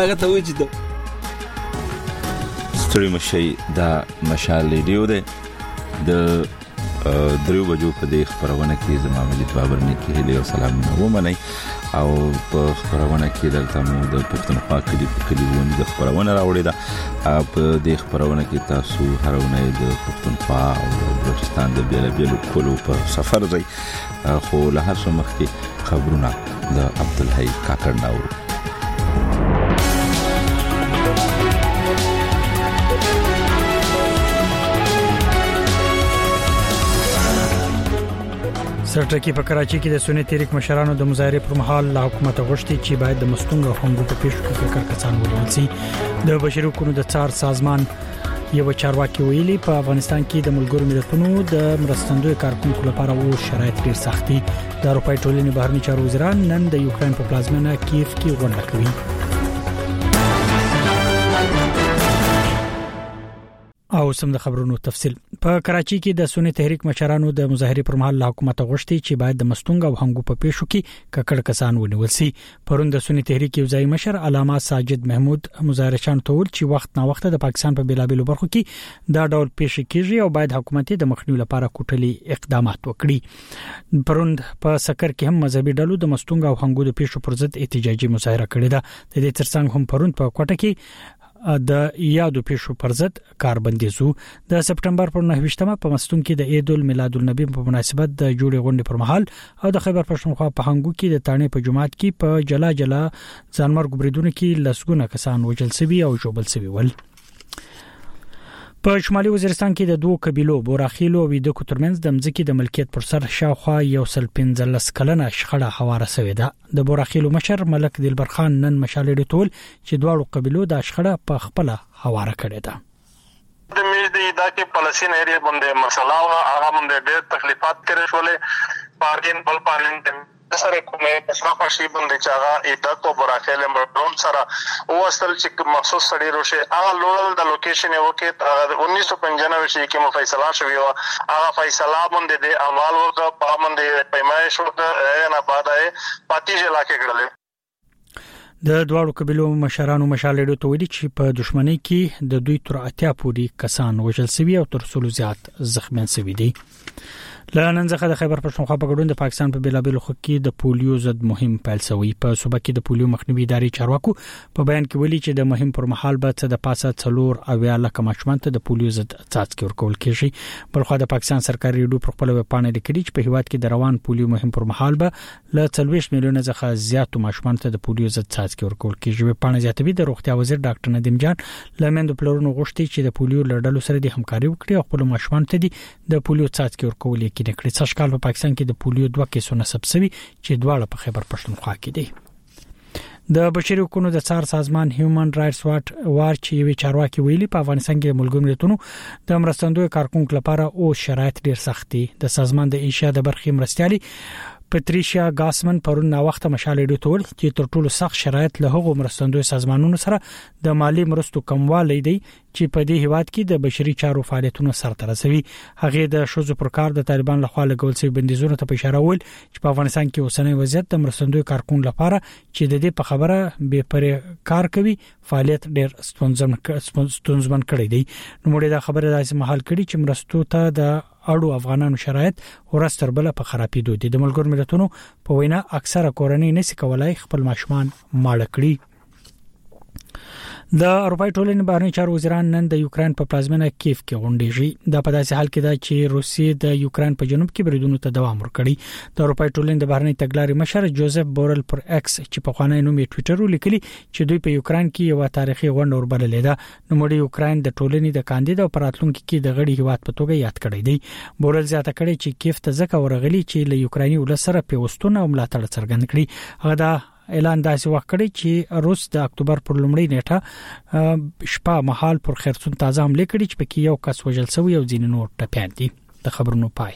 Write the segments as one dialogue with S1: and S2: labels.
S1: هغه ته وایي چې
S2: ستړي مشي دا مشال ریډیو ده د دریو بجو په دې خبرونه کې زما مجید بابر نه کې هلي او سلام نو منئ او په خبرونه کې دلته مو د پښتونخوا کلیونه د خبرونه راوړي دا په دې خبرونه کې تاسو هرونه د پښتونخوا او بلوچستان د بیلابیلو کولو په سفر ځي خو له هر څه مخکې خبرونه د عبدالحی کاکړ ناو
S3: سرټکی په کراچي کې د سنت تحریک مشرانو د مظاهره پر مهال له حکومت غوښتي چې باید د مستونګ او هنګو په پیښو کې کارکسان ونیول شي د بشري حقوقو د څار سازمان یو چارواکي ویلي په افغانستان کې د ملګرو ملتونو د مرستندوی کارکونکو لپاره و شرایط ډیر سختي د اروپای ټولنې بهرنی چارو وزیران نن د یوکرين په پلازمینه کیف کې غونډه کوي او سم د خبرونو تفصیل په کراچي کې د سنت تحریک مشرانو د مظاهره پر مهال حکومت غوښتي چې باید د مستونګ او هنګو په پیښو کې ککړ کسان ونیول شي پرون د سنت تحریک یو ځای مشر علامه ساجد محمود مظاهرچان تول چې وخت نا وخت د پاکستان په بیلابیلو برخو کې دا ډول پیښې کیږي او باید حکومت د مخنیوي لپاره کوټلي اقدامات وکړي پرون په سکر کې هم مذهبي ډلو د مستونګ او هنګو د پیښو پر ضد احتجاجي مظاهره کړې ده د دې ترڅنګ هم پرون په کوټه کې د یادو پیښو پر ضد کاربندیزو د سپټمبر پر 9مه په مستون کې د عید المیلاد النبی په مناسبت د جوړې غونډې پر مهال او د خیبر پښتونخوا په هنګو کې د تانې په جماعت کې په جلا ځانمرګ بریدونو کې لسګونه کسان وژل شوي او ژوبل شوي ول په شمالي وزیرستان کې د دوه قبيلو بوراخیلو او ویدکو ترمنځ د مځکې د ملکیت پر سر شاوخوا یو سل 15 کلنه شخړه هواره شوې ده د بوراخیلو مشر ملک دلبر خان نن مشالې ټول چې دواړو قبيلو د شخړه په خپل هواره کړې ده
S4: د میږدي دا کې پلسین ایریا باندې مسله او هغه باندې ډېر تکلیفات تیرې شولې پارلین بل پارلین سره کومه پښه شي باندې چې هغه ایدکو براخیل مردوم سره او اصل چې مخصوص سړي روشه هغه لوړل د لوکیشن یو کې 1995 شي کې فیصله شوی او هغه فیصله باندې د اعمال ورته په باندې پیمایش ورته نه پاتای پاتې علاقې کړل
S3: د دواړو قبيلو مشرانو مشالېدو ته ویلي چې په دښمنۍ کې د دوی تر اتیا پورې کسان وژل شوي او تر څلو زیات زخمیان شوي دي لنن ځخه د خیبر پښتونخوا په ګډون د پاکستان په بیلابیلو خلکو کې د پولیو ضد مهم پیل شوی په صوبه کې د پولیو مخنیوي ادارې چارواکو په بیان کې ویلي چې د مهم پر مهال به څه د پاسه څلور او یا لکه ماشومان ته د پولیو ضد څاڅکي ورکول کیږي بلخو د پاکستان سرکاري ریډیو په خپل ویب پاڼه لیکلي چې په هیواد کې د روان پولیو مهم پر مهال به ل 40 میلیونه څخه زیات ماشومان ته د پولیو ضد څاڅکي ورکول کیږي په پاڼه زیاتوي د روغتیا وزیر ډاکټر ندیم جان لمند پلورونو غوښتي چې د پولیو لړډلو سره د همکاري وکړي او خپل ماشومان ته د پولیو څاڅکي ورکول یقیني کړي څشکال په پاکستان کې د پولیو 2 کیسونه ثبت شوي چې دواړه په خیبر پښتونخوا کې دي د بشري حقوقو د څار سازمان هیومن رائټس واچ یو چارواکي ویلي په افغانستان کې د ملګرو ملتونو د مرستندوی کارکونکو لپاره او شرایط ډیر سختي د سازمان د ایشیا د برخې مرستيالي پټریشیا ګاسمن پرون نا وخت مشالې ډوټول چې تر ټولو سخت شرایط له هغو مرستندوی سازمانونو سره د مالی مرستو کموالی دی چې په دې هیواد کې د بشري چارو فعالیتونو سرته رسوي هغه د شوزو پر کار د طالبان لخوا لګول شوی بندیزونو ته اشاره ول چې په افغانستان کې اوسنۍ وضعیت د مرستندوی کارکون لپاره چې د دې په خبره به پر کار کوي فعالیت ډېر ستونزمن کړی دی نو موږ دا خبره داسې محل کړي چې مرستو ته د اړو افغانانو شرایط ورستر بل په خرابېدو دي د ملګرو ملتونو په وینا اکثره کورنۍ نشي کولای خپل ماشومان ماړه کړي د اروپای ټولنې بهرنی چارو وزیران نن د یوکرين په پلازمینه کیف کې غونډېږي دا په داسې حال کې ده چې روسیې د یوکرين په جنوب کې بریدونو ته دوام ورکړي د اروپای ټولنې د بهرنی تګلارې مشر جوزف بورل پر ایکس چې په خوانی نوم یې ټوئیټر ولیکلی چې دوی په یوکرين کې یو تاریخي غونډه وربللې ده نو موږ یوکرين د ټولنې د کاندید او پراتلونکو کې د غړي هیواد په توګه یاد کړی دی بورل زیاته کړی چې کیف ته ځکه ورغلی چې له یوکراني ولسره پیوستونه او ملاتړ څرګند کړي هغه دا اعلان داسې وکړ چې روس د اکتوبر پر لومړۍ نیټه شپه مهال پر خرسون تازه حمله کړې چې پکې یو کس وژل شوی او ځینې نور ټپيان دي د خبرونو پای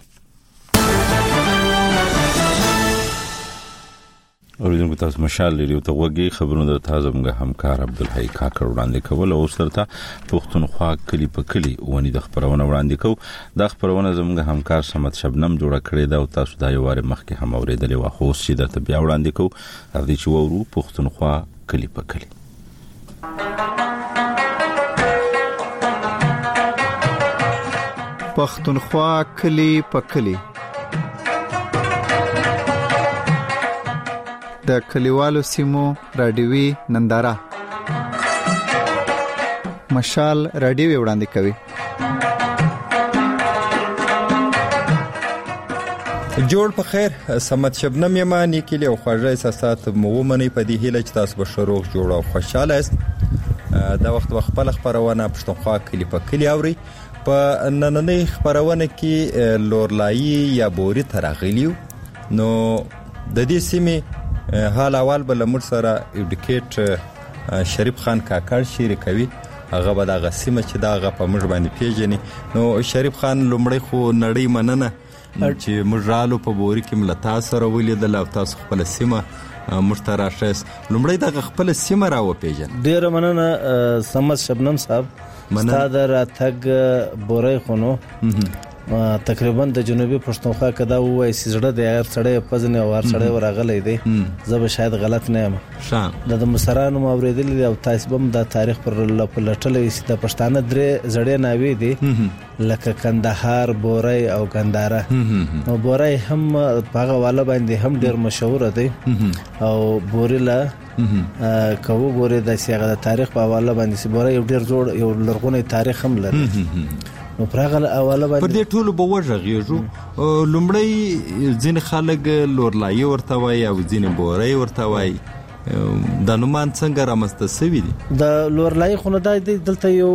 S2: اوریدونکو تاسو مشال لري ته وګي خبرونه د تازه موږ همکار عبدالحی کاکړ وړاندې کول او سرته پښتونخوا کلی په کلی ونی د خبرونه وړاندې کو د خبرونه زموږ همکار سمت شبنم جوړه کړې ده او تاسو دا یو واره مخکې هم اوریدلې و خو چې د بیا وړاندې کو هغه چې وورو پښتونخوا کلی په کلی
S1: پښتونخوا کلی په کلی د کلیوالو سیمو رادیوي ننداره مشال رادیو وړاندې کوي.
S5: جوړ په خیر سمت شبنم یمانی کلی او خواږه احساسات مو ومني په دې هیله چې تاسو به شروع جوړ او خوشاله است. دا وخت خپل خبرونه پښتونخوا کلی په کلی اوري. په نننۍ خبرونه کې لورلایي یا بوري ترغلیو نو د دې سیمې حال اول بل مر سره ایډیکیټ شریف خان کاکړ شریکوي. هغه به د غسیمه چې داغه په مړ باندې پیژني. نو شریف خان لومړی خو نړۍ مننه چې مجرالو په بوري کې ملتا سره ولیدل او تاسو خپل سیمه مشترکه لومړی دغه خپل سیمه راو پیژن.
S6: ډیر مننه سمت شبنم صاحب استاد راتګ بوري خونو تقریبا د جنوبي پښتونخوا کدا وای سړه د هر سړی پزنه او هر سړی ورغلې دی. زه به شاید غلط نه یم د مصرانو اوریدل او تاسو هم د تاریخ پر لټلې چې د پښتانه درې زړې ناوي دي لکه کندهار بوري او ګنداره. نو بوري هم هغه والا باندې هم ډیر مشهور دی او بوريلا کوو ګوري د سیاغه د تاریخ په حواله باندې بوري یو ډیر جوړ یو لرغونی تاریخ هم لري. نو پرغه اوله باندې
S5: پر دې ټولو به وژغېږو. لومړی ځین خلک لورلایي ورته وای او ځین بوري ورته وای. د نومان څنګه رامسته سوي دي؟ د
S6: لورلایي خو نه دلته یو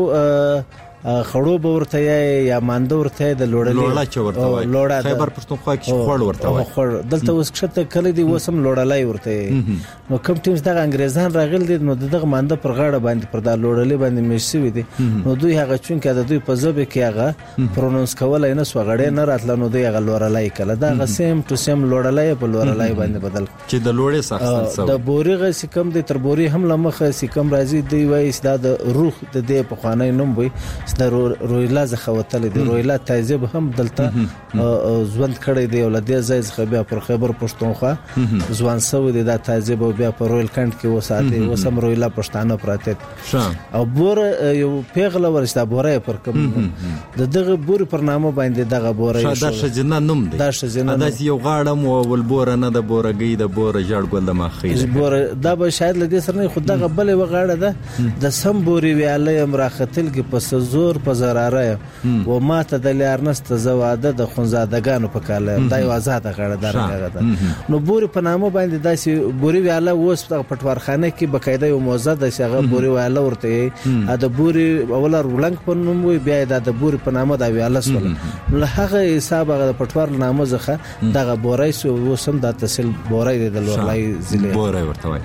S6: خړو ورته یا مانده ورته د
S5: لوړلا چې ورته وای خیبر پښتونخوا کې خړ ورته وای.
S6: دلته اوس کښته کلی دی وسم لوړلای ورته. نو کوم ټیمز دغه انګريزان راغل دي نو دغه مانده پر غاړه باندې پر دا لوړلې باندې مشوي دي. نو دوی هغه چون کې د دوی په ژبه کې هغه پرونونس کولای نه سوغړې نه راتل. نو دوی هغه لوړلای کله دا سیم ټو سیم لوړلای په لوړلای باندې بدل
S5: چې د لوړې ساختل سو
S6: د بوري غ سکم د تر بوري هم لمخه سکم راځي دی وای دا د روح د دې په خوانې نوم وي د رويلا زخوتل دي. رويلا تهذیب هم دلته ژوند کړی دی او لدې ځای څخه بیا پر خیبر پښتونخوا ځوان سو دي د تهذیب او بیا پر رويل کانت کې وساتي وسم رويلا پښتانه پراته او بور یو پیغله ورسته بورې پر کوم د دغه بور پر نامه باندې دغه بورې
S5: دا شجنه نوم دی.
S6: دا شجنه
S5: دا یو غاړم او ول بور نه د بورګي د بور جړ ګل د ماخې
S6: بور دا به شاید لدې سره نه خود دغه بل وغاړه ده د سم بوري ویاله امراختل کې پس زور په زراره و ماته د لارنست زواده د خنزادګانو په کاله دا یو آزاد غړه درغه. نو بوري په نامه باندې داسې بوري ویاله اوس په پټوارخانه کې بقاعده یو موزه د شغه بوري ویاله ورته د بوري اول رولنګ په نوم وي بیا د بوري په نامه د ویاله سول. له هغه حساب د پټوار نامه ځخه دغه بوري سو وسم د تحصیل بوري د لورلای ضلع
S5: بوري ورته وای.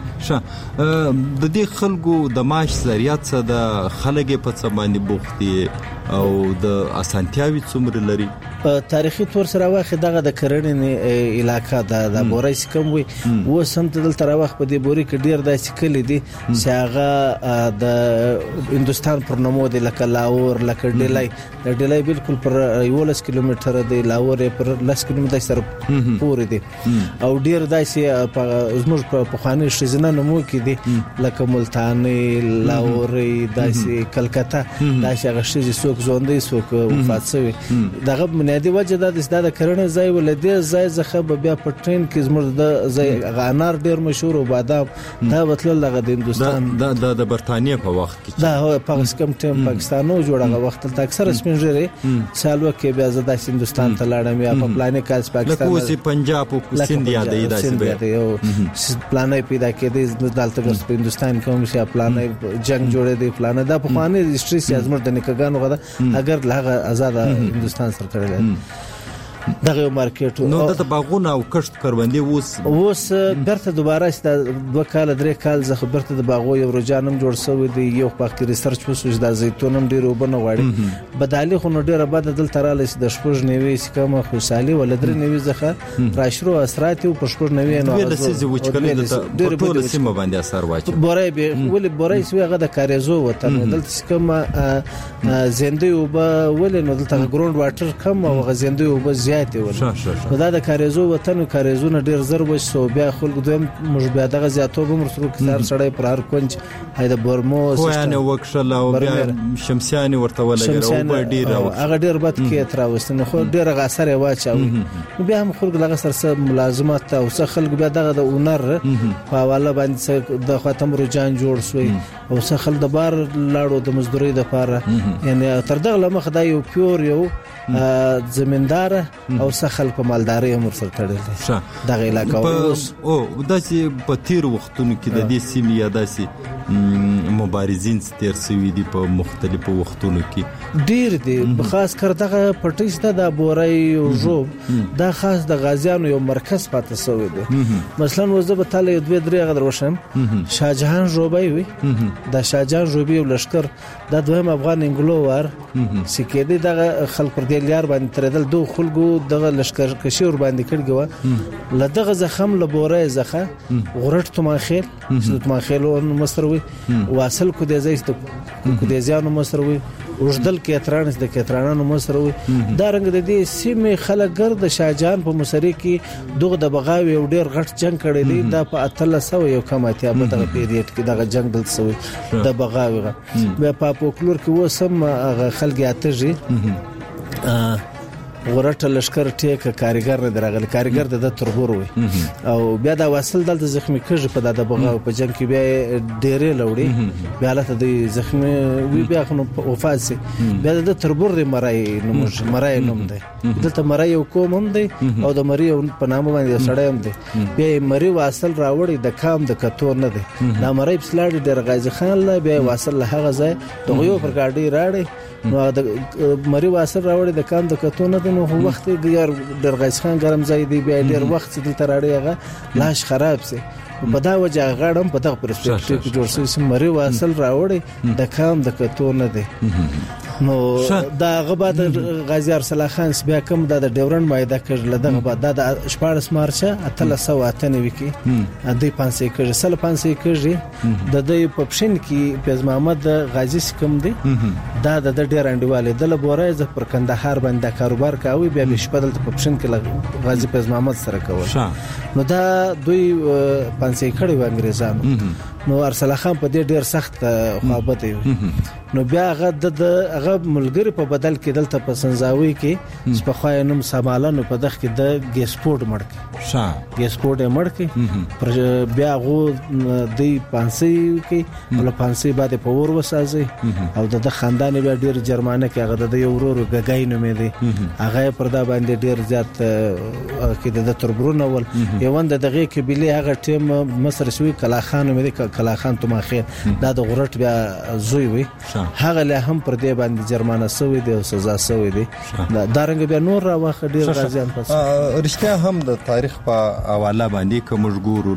S5: د دې خلکو د معاش ذریعہ څخه د خلک په څه باندې بوختي او د اسانتیاوي څومره لري؟
S6: تاریخي تور سره واخې دغه د کرنې علاقہ د بوري سکم وي و سم ته دلته راوخ په دې بوري کې ډیر داسې کلی دي چې هغه د هندستان پر نومو دی لکه لاور لکه ډیلای بالکل پر 11 کیلومتر دی لاور پر 10 کیلومتر سره پورې دی او ډیر داسې زموږ په خواني شزنه نومو کې دي لکه ملتانی لاور داسې کلکتا داسې هغه شې څوک ژوندې څوک وفات شوی دغه بنیادی وجه د کرنې ځای ولدي ځای ځخه بیا په ټرین کې زموږ د ځای غانار ډیر مشهور او بادام دا وتل لغه د هندستان
S5: د برتانیې په وخت کې
S6: دا په کم ټیم پاکستانو جوړه وخت ته اکثر سپینځري سالو کې بیا زده هندستان ته لاړم یا په پلانې کال پاکستان
S5: لکه اوس پنجاب او سند یادې داسې
S6: پلانې پیدا کېدې دلته په هندستان کې هم چې پلانې جنگ جوړې دي پلانې دا په خواني هیستوري سیاسمر د نکګانو غدا اگر لغه آزاد هندستان سره کړل دغه مارکیټ
S5: نو د باغونه او کښت کروندې
S6: اوس برته دوباره است 2 کال 3 کال زه خبرته د باغو یو رجانم جوړ شوی دی یو پاک ریسرچ وسوس د زیتونم ډیر وبنه غواړي بدالي خو نو ډیر بعد دل تراله د شپږ نیوي سکه خوشالي ولدر نیوي زخه راشرو اثرات او پښپور نیوي نو
S5: د سيزي وچکلې د ټول سیمه باندې اثر واچي
S6: بورای به ول بورای سوی هغه د کاریزو وطن دل سکه زنده او ول نو دلته ګراوند واټر کم او غزنده او زیاتې ول دا د کاریزو وطن کاریزونه ډیر زر وشو بیا خلک دویم موږ بیا دغه زیاتوب هم سره کثار سړی پر هر کونج هاي د برمو
S5: سیستم خو وکشل او بیا شمسیان ورته ولګره او ډیر
S6: هغه ډیر بد کې تراوستنه خو ډیر غاثر واچاوي بیا هم خلک لغه سره ملازمت او څه خلک بیا دغه د اونر په حواله باندې د خاتم رجان جوړ شوی او څه خلک د بار لاړو د مزدوري د پاره یعنی تر دغه لمخ دا یو پیور یو زمیندار او څه خلک په مالداري هم سره تړل دغه علاقې
S5: او داسې په تیر وختونو کې د دې سیمې یا داسې مبارزین ستیر سوي دي په مختلفو وختونو کې
S6: ډیر دي خاص کر دغه پټیسته د بورای او جوب دا خاص د غازیانو یو مرکز پاتې سوی دی مثلا وزه به تل دوه درې غدر وشم شاهجهان جوبای وي د شاهجهان جوبي لشکر د دویم افغان انګلوور سکیدي دغه خلک پر دې لیار باندې تردل دوه خلکو دغه لشکر کشي ور باندې کړګو لدغه زخم له بورای زخه غرټ تماخیل تماخیل مصروي واصل کو د زیست کو د زیانو مصروي وجدل کې اترانس د کترانانو مصروي دا رنګ د دې سیمه خلک ګرد شاهجهان په مصری کې دغه د بغاوی او ډیر غټ جنگ کړی دی دا په 1300 یو کماتیا په دغه پیریډ کې دغه جنگ دل سوی د بغاوی بیا په پوکلور کې وسم خلک اترجی ورټه لشکره ټیک کاریګر نه درغلی کاریګر د تربور وي او بیا دا واصل د زخمی کږ په د بغاو په جنگ کې بیا ډېرې لوړي بیا له د زخمی وی بیا خو وفات سي بیا د تربور د مرای نوم دی دلته مرای یو کوم هم دی او د مری په نامه باندې سړی هم دی بیا مری واصل راوړي د کام د کتور نه دی دا مرای پسلاړي د غازی خان له بیا واصل له هغه ځای دغه یو پر گاډي راړي نو د مری واسر راوړي د کام د کتونه د نو وخت ګر درغیس خان ګرم ځای دی بیا ډیر وخت دلته راړي هغه لاش خراب سي په دا وجه غاړم په دغه پرسپیکټیو کې جوړ شوی مری واسل راوړي د کام د کتونه دی نو دا غبا د غازی ارسل خان بیا کوم د ډیورن مایده کړل دغه بعد د 14 مارچ 1398 کې د 500 کړي سل 500 کړي د دې پپشن کې پیز محمد غازی کوم دی دا د ډیر انډیواله د لبورای ز پر کندهار باندې کاروبار کاوه بیا بشپدل ته پپشن کې غازی پیز محمد سره کوي نو دا دوی 500 کړي و انګريزانو نو ارسل خان په دې ډیر سخت خوابت وي نو بیا هغه د هغه ملګری په بدل کې دلته په سنځاوي کې په خوای نوم سمالانو په دغه کې د ګیسپورټ مړک ګیسپورټ مړک پر بیا غو د 500 کې ول 500 بعد په ور وسازي او د خاندان بیا ډیر جرمانه کې هغه د یو ورور غګای نومې دی هغه پر دا باندې ډیر زیات کې د تربرونه ول یوند دغه کې بلی هغه ټیم مصر شوی کلاخان مې دی کلاخان تماخیر دا د غرټ بیا زوی وي هغه له هم پر دې باندې جرمانه سوی دی او سزا سوی دی دا رنګ بیا نور راوخه ډیر غازیان پس
S5: رښتیا هم د تاریخ په حواله باندې کوم ګورو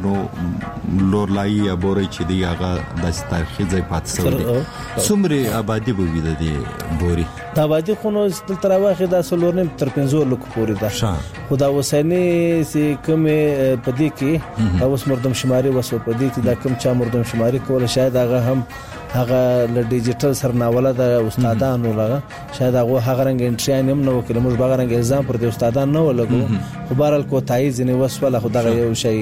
S5: نو لورلای یا بوري چې دی هغه د تاریخي ځای پات سوی دی څومره آبادی به وي د بوري
S6: دا آبادی خو نو تل راوخه د سلورنم تر 15 لک پورې ده خدا وسنی سي کوم پدې کې اوس مردم شماري وسو پدې کې دا کوم چا مردم شماري کول شاید هغه هم هغه ل ډیجیټل سرناوله د استادانو لغه شاید هغه رنګ انټری نیم نو کله موږ باغ رنګ الزام پر د استادان نه ولګو خو بهرال کو تایز نه وسوله خو دغه یو شی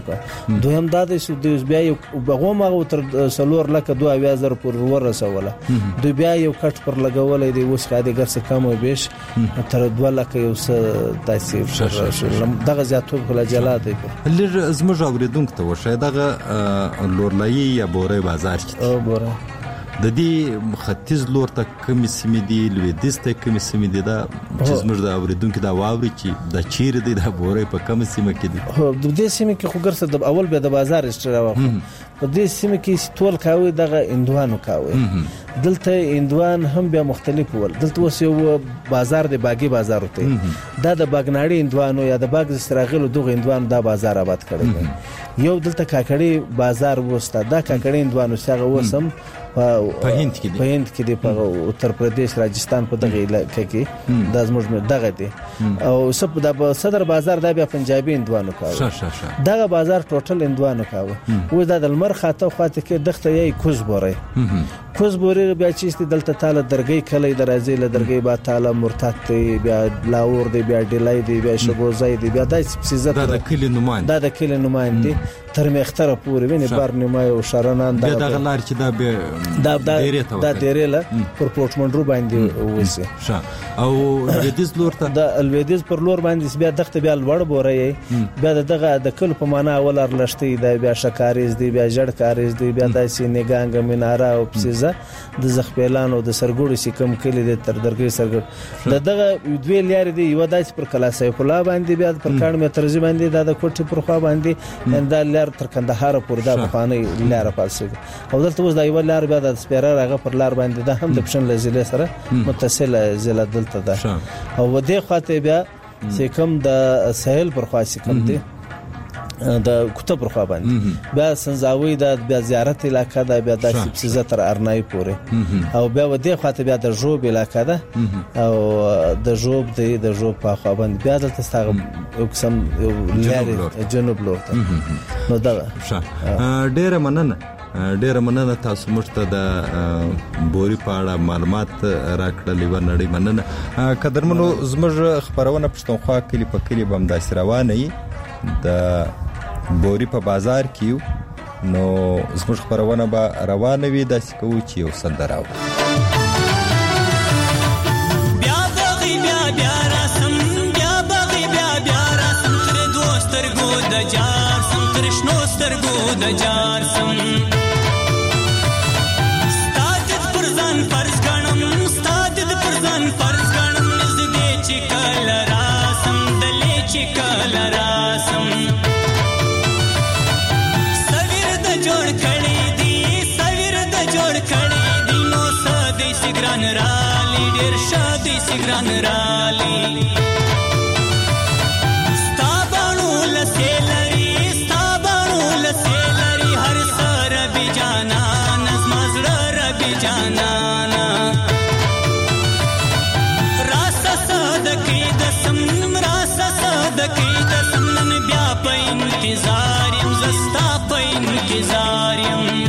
S6: دویم د دې بیا یو بغوم هغه تر سلور لکه 2000 پر ور رسوله دوی بیا یو کټ پر لګولې دی اوس خاطر ګرځ کم او بیش تر 2 لکه یو څه تاسیف دغه زیاتو کله جلاد دی
S5: لږ زموږ اوریدونکو ته وشه دغه لورلای یا بورې بازار
S6: او بورې
S5: د دې ختیځ لور ته کوم سیمې دی لویدیځ ته کوم سیمې دی دا چې زموږ د اوریدونکو دا واوري چې د چیر دی د بورې په کوم سیمه کې دی
S6: هو د دې سیمه کې خو ګرځه د اول به د بازار اشترا واخلو په دې سیمه کې ټول کاوي دغه اندوانو کاوي دلته اندوان هم بیا مختلف ول دلته وس یو بازار دی باغي بازار وته دا د باغناړي اندوانو یا د باغ استراغلو دغه اندوان دا بازار آباد کړی یو دلته کاکړي بازار وسته دا کاکړي اندوانو څنګه وسم
S5: په هند کې
S6: دی په اتر پردیش راجستان په دغه علاقې کې د زموږ دغه دی او سب د صدر بازار د بیا پنجابي هندوانو کاوه دغه بازار ټوټل هندوانو کاوه و د لمر خاطه خاطه کې دغه یې کوزبوري بیا چې دلته تعالی درګي کلی درازي له درګي با تعالی مرتد دی بیا لاور دی بیا ډلای دی بیا شبوزای دی بیا د سیزه د کلی نمائنده تر مختره پورې ویني بارنمای او شرنان
S5: د غلار چې دا ډیره پر پورټمنډرو باندې وځي او لویدیز لور ته د لویدیز پر لور باندې بیا دغه بیا لوړ بوري بیا دغه د کل په معنا اولر لشتي د بیا شکاریز دی بیا جړ کاریز دی بیا د سینګانګ مناره او پسیزه د زخپیلان او د سرګوړي سکم کلی د تر درګي سرګ دغه دوی لاري دی یو داس پر کلاسه په باندې بیا پر کان مترزي باندې د کوټي پر خوا باندې انده لار تر کندهار پورې د بخانه لار پالسي او دلته اوس د یو لار بیا د سپیرر هغه پر لار باندې د هم د پښن لزله سره متصله زله دلته ده او ودې خاطه بیا سکم د ساحل پر خوا سکم دی د کوټه پر خوا باندې بیا سنځاوي د بیا زیارت علاقہ د بیا د سبزه تر ارنای پورې او بیا ودې خاطه بیا د جوب علاقہ ده او د جوب په خوا باندې بیا دلته ستغه قسم لاري جنوب لورته نو دا ډیره مننه تاسو موږ ته د بوري په اړه معلومات راکړلې و نړۍ مننه قدرمنو زموږ خبرونه پښتونخوا کلی په کلی بم داس روانه د بوري په بازار کې نو زموږ خبرونه به روانه وي داس کوو چې یو سندراو
S7: بیا راسم تر دوستر گو د جار سم تر شنو سترګو د جار سم سگران رالی ستابانو لسیلری هر سر بی جانان ازماز ربی جانانا راسا صدقی دسم نن بیا پا انتظاریم زستا پا انتظاریم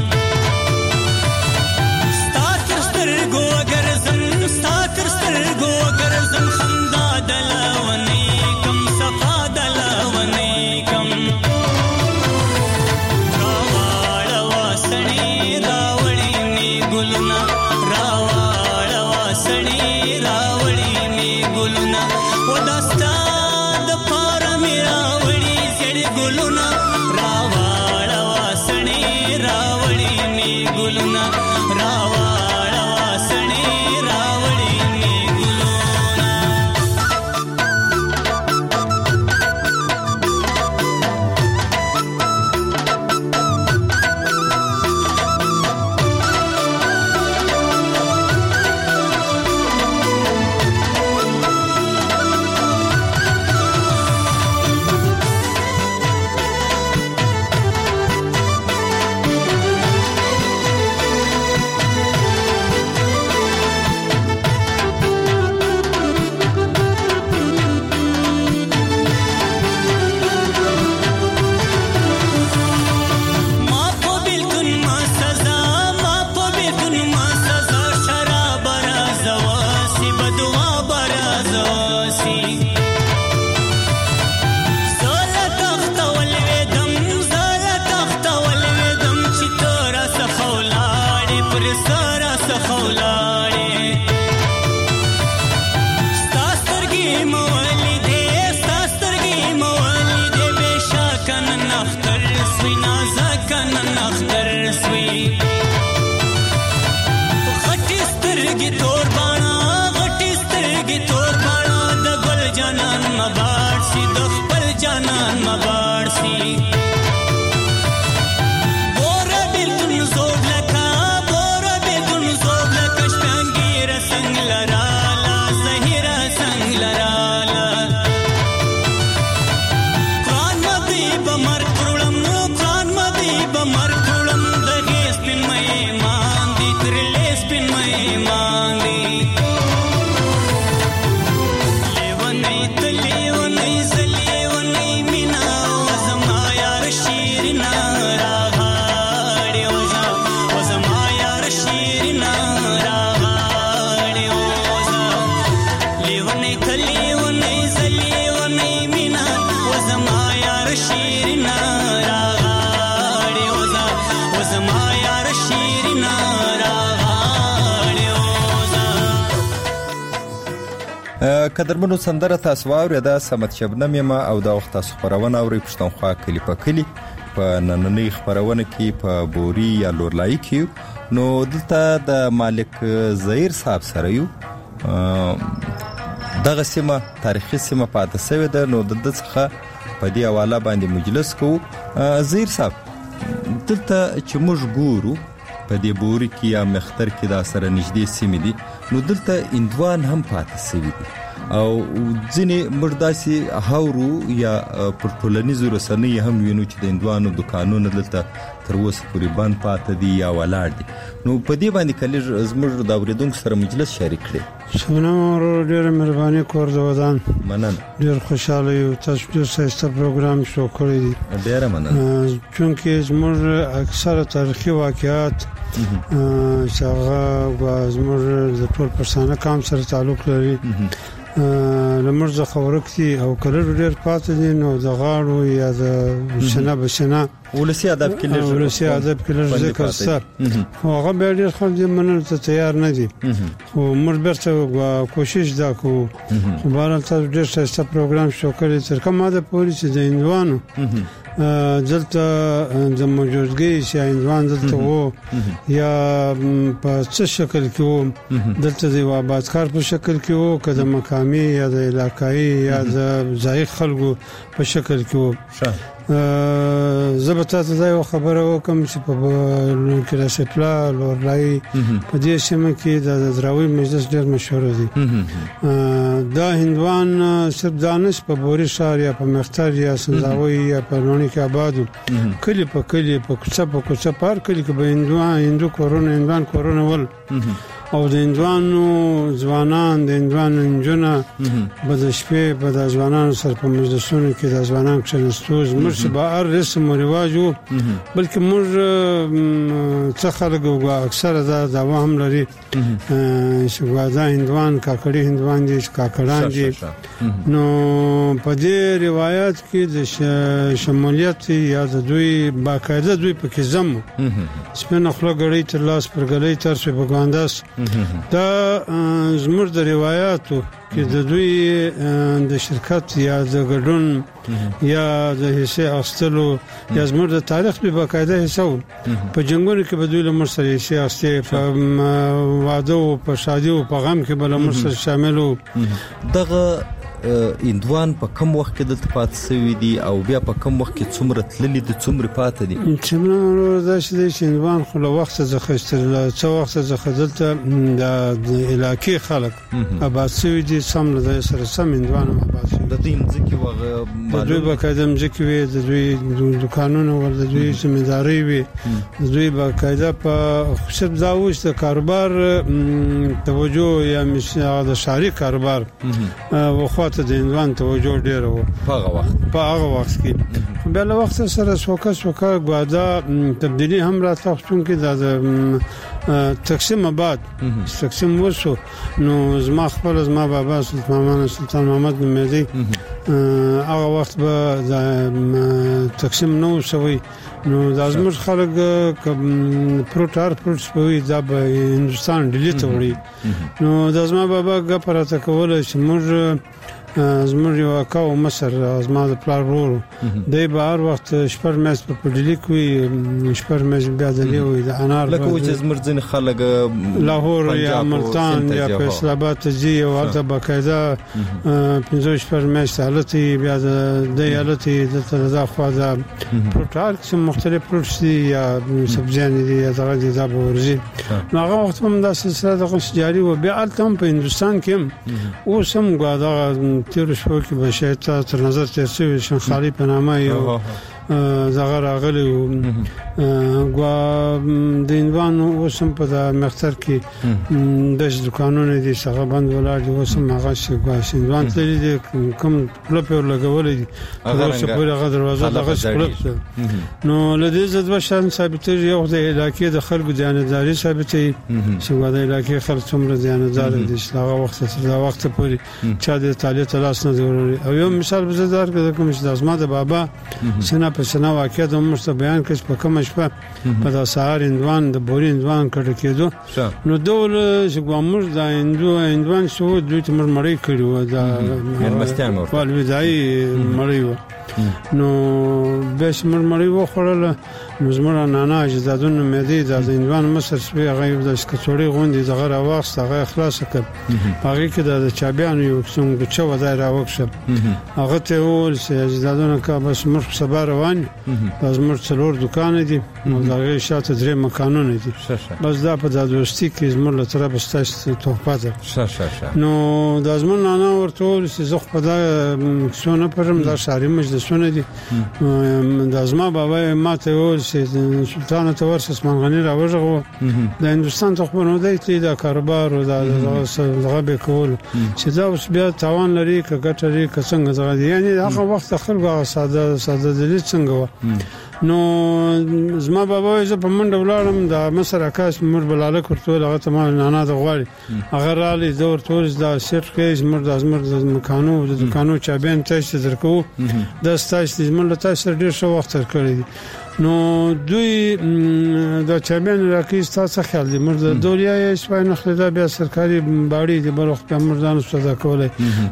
S7: ونی کلی ونی زلی ونی مینا وزما یار شیرینا راغاړي وزما یار شیرینا راغاړي
S5: قدرمنو سندره تاسو واورېده سمت شبنم یم او دا وخت تاسو خبرونه اورئ پښتونخوا کلی په کلی په نننۍ خبرونه کې په بوري یا لورلای کې نو دلته د مالک زهیر صاحب سره یو دغه سیمه تاریخي سیمه پاتې شوې ده نو د څخه په دې حواله باندې مجلس کوو. زهیر صاحب دلته چې موږ ګورو په دې بوري کې یا مختر کې دا سره نږدې سیمې دي نو دلته اندوان هم پاتې شوي دي او ځینې موږ داسې هاورو یا پر ټولنیزو رسنیو هم وینو چې د اندوانو دکانونه دلته تر اوسه پورې بند پاتې دي یا ولاړ دي نو په دې باندې کله زموږ د اورېدونکو سره مجلس شریک کړي.
S8: شبنم ورو ډېره مهرباني کور د ودان
S5: مننه
S8: ډېر خوشاله یو تاسو ډېر ښایسته پروګرام شروع کړی دی
S5: ډېره مننه
S8: چونکې زموږ اکثره تاریخي واقعات چې هغه زموږ د ټول پښتانه قام سره تعلق لري لمر ځخه ورکتي او کله ډېر پاتې دي نو د غاړو یا د شنه بشنه
S5: ولسی ادب کې لږ
S8: ذکر سره هغه به ډېر خلک منل ته تیار نه دي خو موږ برته کوشش دا کوو خو بهرحال تاسو ډېر ښایسته پروګرام شروع کړی تر کومه ده پورې چې د هندوانو دلته د موجودګۍ چې هندوان دلته وو یا په څه شکل کې وو دلته د آبادکار په شکل کې وو که د مقامي یا د علاقایي یا د ځایي خلکو په شکل کې وو. زه به تاسو ته یو خبره وکم چې په کلاسپلا لورلای په دې سیمه کې د دراوی مجلس ډېر مشهور دی. دا هندوان صرف دانش په بوري ښار یا په مختر یا سنځاوي یا په لونی کې آبادو کلی په کلی په کوڅه په هر کلی کې به هندو کورونه ول او د هندوانو ځوانان د هندوانو نجونه به د شپې په د ځوانانو سره په مجلسونو کې د ځوانان کښېناستو زموږ چې به هر رسم و رواج وو بلکې موږ څه خلک اکثره دا دعوا هم لري چې دا هندوان کاکړي هندوان دي کاکړان دي نو په دې روایت کې د شمولیت یا د دوی باقاعده دوی پکې زمو سپینه خوله ګړۍ تر لاس پر ګلۍ تر شوی په ګانداس دا زموږ د روایتو کې د دوی د شرکت یا د ګډون یا د حصے اخستلو یا زموږ د تاریخ په باقاعده حصو په جنگونو کې به دوی له مرسل حصے اخستې په واده او په شادي او په غم کې به له مرسل شاملو.
S5: دغه اندوان په کم وخت کې دلته پاتې شوي دي او بیا په کم وخت کې څومره تللي دي څومره پاتې دي؟
S8: چې موږ دا چې اندوان خو له وخت څخه څو وخت څخه دلته د علاقې خلک آباد شوي دي سم له سره سم اندوان آباد شوي
S5: د دوی ځکه وغه
S8: د دوی باقاعده ځکه وي د دوی دکانونه ول د دوی ذمہداري وي د دوی باقاعده په خصوص دا وښه د کاروبار توجه یا د شهري کاروبار وخت د هندوان توجه ډیر و په هغه وخت کې بیا له وخت سره سوکا غواده تبدیلی هم راځي چې د تقسیم آباد تقسیم وسو نو زما بابا سلطان محمد نمدی هغه وخت به تقسیم نو شوی نو د ازمر خلک پروټار پروټسپوي دا به هندستان ډیلیټ وړي نو د زما بابا غپراته کول چې موږ زموږ یو کاو مصر زما د پلار ورو دی به هر وخت شپږ میاشتې په ډیلی کې شپږ میاشتې بیا د لیوي د انار
S5: لکه چې زموږ ځین خلک
S8: لاهور یا ملتان یا فیصل آباد ته ځي او هلته باقاعده 15 شپږ میاشتې حالت بیا د حالت د خوا د پروټار چې مختلف پروټس یا سبزیان دي یا دغه دي دا به ورزي نو هغه وخت هم دا سلسله د جاری و بیا الته په هندستان کې او سم غواړه تیر شو کې به شاید تر نظر تیر شوی شان خالی په نامه یو زغه راغلی ګوا د انوان اوسم په مختر کې د دکانونو دي څنګه بند ولاړ دي اوسم هغه شي ګوا انوان تللی دي کوم پلپ ورلګولې دي هغه څه پورې هغه دروازه دغه پلپ نو لدې زدو شان ثابتې یو د علاقې د خلکو دیانتداري ثابتې چې ګوا د علاقې خلک څومره دیانتدار دي چې هغه وخت پورې چا د تعالی تلاش نه ضروري او یو مثال به زدار کې کوم چې د ازما د بابا سنا په سنا واقع د عمر څخه بیان کړ په کوم شپه په د سهار اندوان د بوري اندوان کړه کېدو نو دول چې ګومر د اندوان شو دوی ته مړی کړو دا
S5: مستان ورته
S8: والوداعي مړی و نو به مړی و خړل نو زموږ نانا اجدادونو مېدی د اندوان مصر سپي غیب د سکټوري غوندي دغه راوخت هغه خلاص کړ هغه کې د چابيانو یو څنګه چې ودای راوښه هغه ته ول چې اجدادونو کا بس مر صبر روان بس مر څلور دکان دي نو دغه شاته درې مکانونه دي بس دا په د دوستي کې زموږ له طرف ستاسو توفه ده نو د ازمن نانا ورته ول چې زه په دا څونه پرم د شاري مجلسونه دي د ازما بابا ماته ول سلطان تورس اسمان غنی راوځغو د هندستان تخبرونه دی د کاروبار او د غبه کول چې دا اوس بیا تاوان لري ک ګټه لري ک څنګه زغ دي یعنی هغه وخت خلکو ساده دي څنګه نو زما بابا یې په منډه ولاړم د مصر عکاس مر بلاله کړته هغه تمام نانا د غواړي هغه رالي دور تورز د سیټ کېز مر د مکانو د دکانو چابین تاسو درکو د تاسو زموږ له تاسو ډیر شو وخت کړی نو دوی د چابین راکې تاسو خیال دي مرده دوریا یې شوي نه خلدا بیا سرکاري باړي د بلوخ په مردان صدا کولای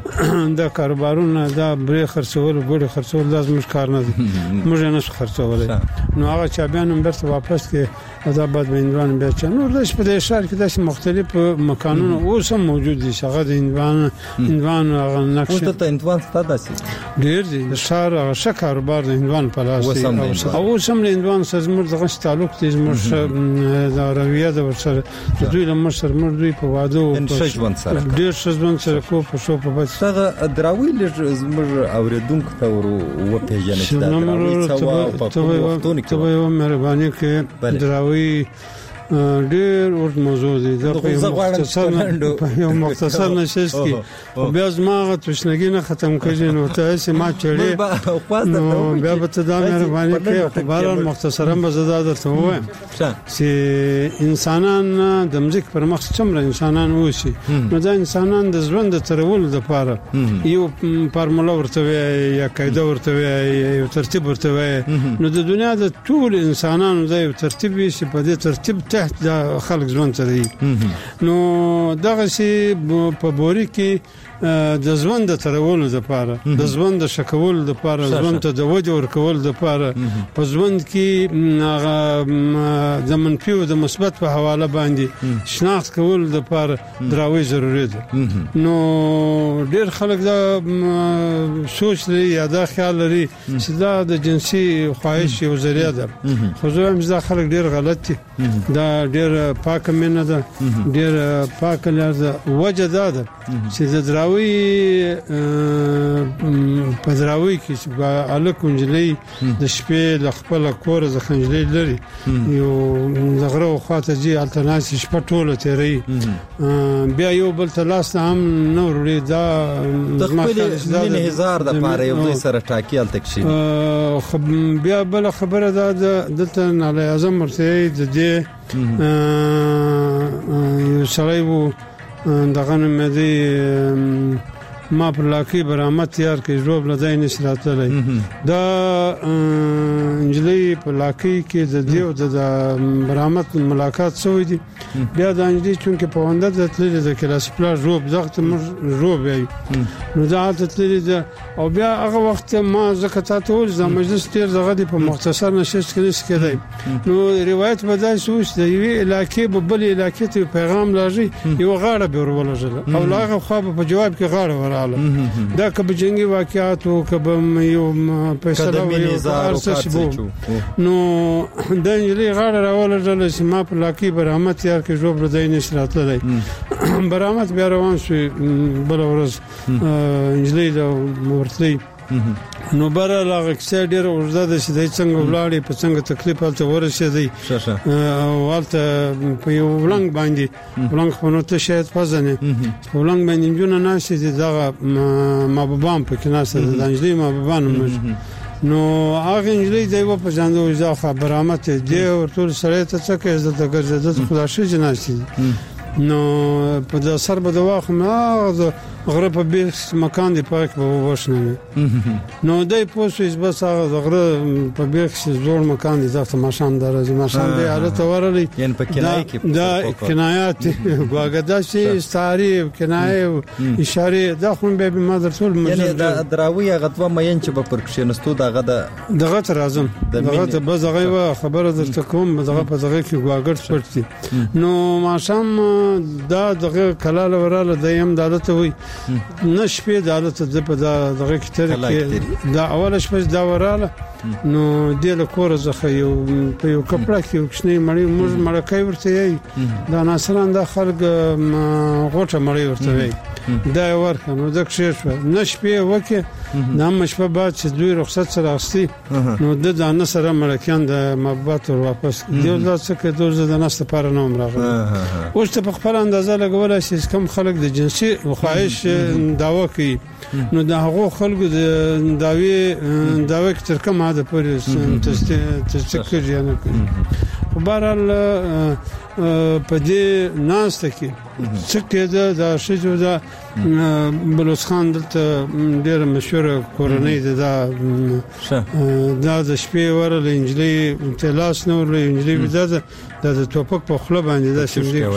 S8: د کاروبارونه د برې خرڅول ګوډه خرڅول لازم کار نه دي موږ نه خرڅول نو هغه چابین هم درته واپس کې آزاد بندوان بیا چې نو د په شهر کې د مختلف مکانونه اوس هم موجود دي شغه د انوان هغه نقشه
S5: اوس ته انوان ستاده سي
S8: ډیر دي شهر هغه کاروبار د انوان په لاس او سم اندوان سره زموږ دغه تعلق دي زموږ د رویه د ورسره دوی له مشر مر دوی په واده او ډیر شزبن سره کو په شو په بس
S5: دغه دراوی له زموږ اوریدونکو ته ورو پیژنې چې دا دراوی ته یو مهرباني کې دراوی ډېر ورت موضوع دي دا په یو مختصر نشست کې بیا زما تشنګي نه ختم کړي نو ته ما چړې نو بیا به ته دا مهرباني کوي خبره مختصرا به زده درته وایم چې انسانان د مزیک پر مخ څومره انسانان وشي نو دا انسانان د ژوند ترول د پاره یو فارمولا ورته یا قاعده ورته یو ترتیب ورته نو د دنیا د ټول انسانانو د یو ترتیب وي چې په دې ترتیب د خلک ژوند تري نو دغه شی په بوري کې د ژوند د ترولو لپاره د ژوند د شکول لپاره ژوند ته د وجه ورکول لپاره په ژوند کې د منفي او د مثبت په حواله باندې شناخت کول لپاره دراوی ضروري ده نو ډیر خلک دا سوچ لري یا دا خیال لري چې دا د جنسي خواهش یو ذریعہ ده خو زه هم دا خلک ډیر غلط دي دا ډیر پاک مننه ده ډیر پاک لار ده وجه ده چې دراوی پدراوی کې چې الکونجلې د شپې د خپل کور د خنجلې لري یو زغره خواته جی التناس شپه ټوله تیری بیا یو بل تلاس هم نور لري دا من هزار د پاره یو دوی سره ټاکی التکشي
S8: بیا بل خبره ده دلته علی اعظم مرتضی د دې یو سړی وو دغه مې ما پر لاکی برآمد تیار کې جواب لدای نشراتلای دا انجلی په لاکی کې د دیو د برآمد ملاقات شوې دي بیا د انجلی چونکه په وانده د تللی د کلاس پلا جواب دغه جواب وي نو دا تللی د او بیا هغه وخت ما زکات ټول د مجلس تیر دغه په مختصر نشست کې کېدای نو روایت بدای سوچ د یوې علاقې په بل علاقې ته پیغام لاږي یو غاړه به ورولږه او هغه خو په جواب کې غاړه دا کبه جنگي واقعات او کبه یو فیصله ویو ارسش بو نو د یلي غاړه راولل چې ما په لاکی برآمد تیار کې جوړ بدای نشراتلای برآمد بیا روان شو بل ورځ انجلې د مورتلې نو بره لاغه کیسه ډیر ورزده ده چې د څنګه ولاړې په څنګه تکلیف حالت ورسېدی او حالت په یو ولنګ باندې ولنګ په نو ته شاید فزنه ولنګ باندې جون نه شي دغه ماببان په کناسه د انجلی ماببان نو هغه انجلی دی په ځاندو اضافه برامت دی ورته سره ته څه کې عزت ګرځیدل خدا شي جناسي نو په د سر په دواخ ما غره په بیخ مکان دی پاک به وښنه نو دای پوسوس بس هغه غره په بیخ زور مکان دی ځکه ماشام درځي ماشام دی حالت ورلی
S5: یعنی په کنایه کې
S8: دا کنایات غواګدا شي ستاري کنایه اشاره دا خو به مادر ټول
S5: یعنی دا دراوی غتوه مین چې په پرکشنستو دغه
S8: راځم دغه بس هغه خبره درته کوم دغه په دغه کې غواګړ پړتي نو ماشام دا دغه کلاله وراله دیم دالته وي نشپې دالته د په دغه کې تر کې دا اول شپه دا وراله نو د له کور زخه یو په یو کپړه کې وښنی مړی کوي ورته دا ناصران د خلک غوټه مړی ورته دا ورکه نو د کښې شو نشپې وکه دا مشپه بعد چې دوی رخصت سره اخستي نو د ځان سره مړکان د محبت ور واپس دیو د څه کې دوزه د نست لپاره نوم راغلی اوس ته په خپل اندازه لګول شي کم خلک د جنسي خواهش داوا کوي نو د هغه خلکو د داوی تر کومه ده پر تذکر یانه په بهرحال په دې ناسته کې څه کېده دا شجو دا بلوچ خان دلته ډېر مشهور کورنۍ ده دا د شپې ورل انجلي تلاس نور انجلي بده د توپک په خله باندې دا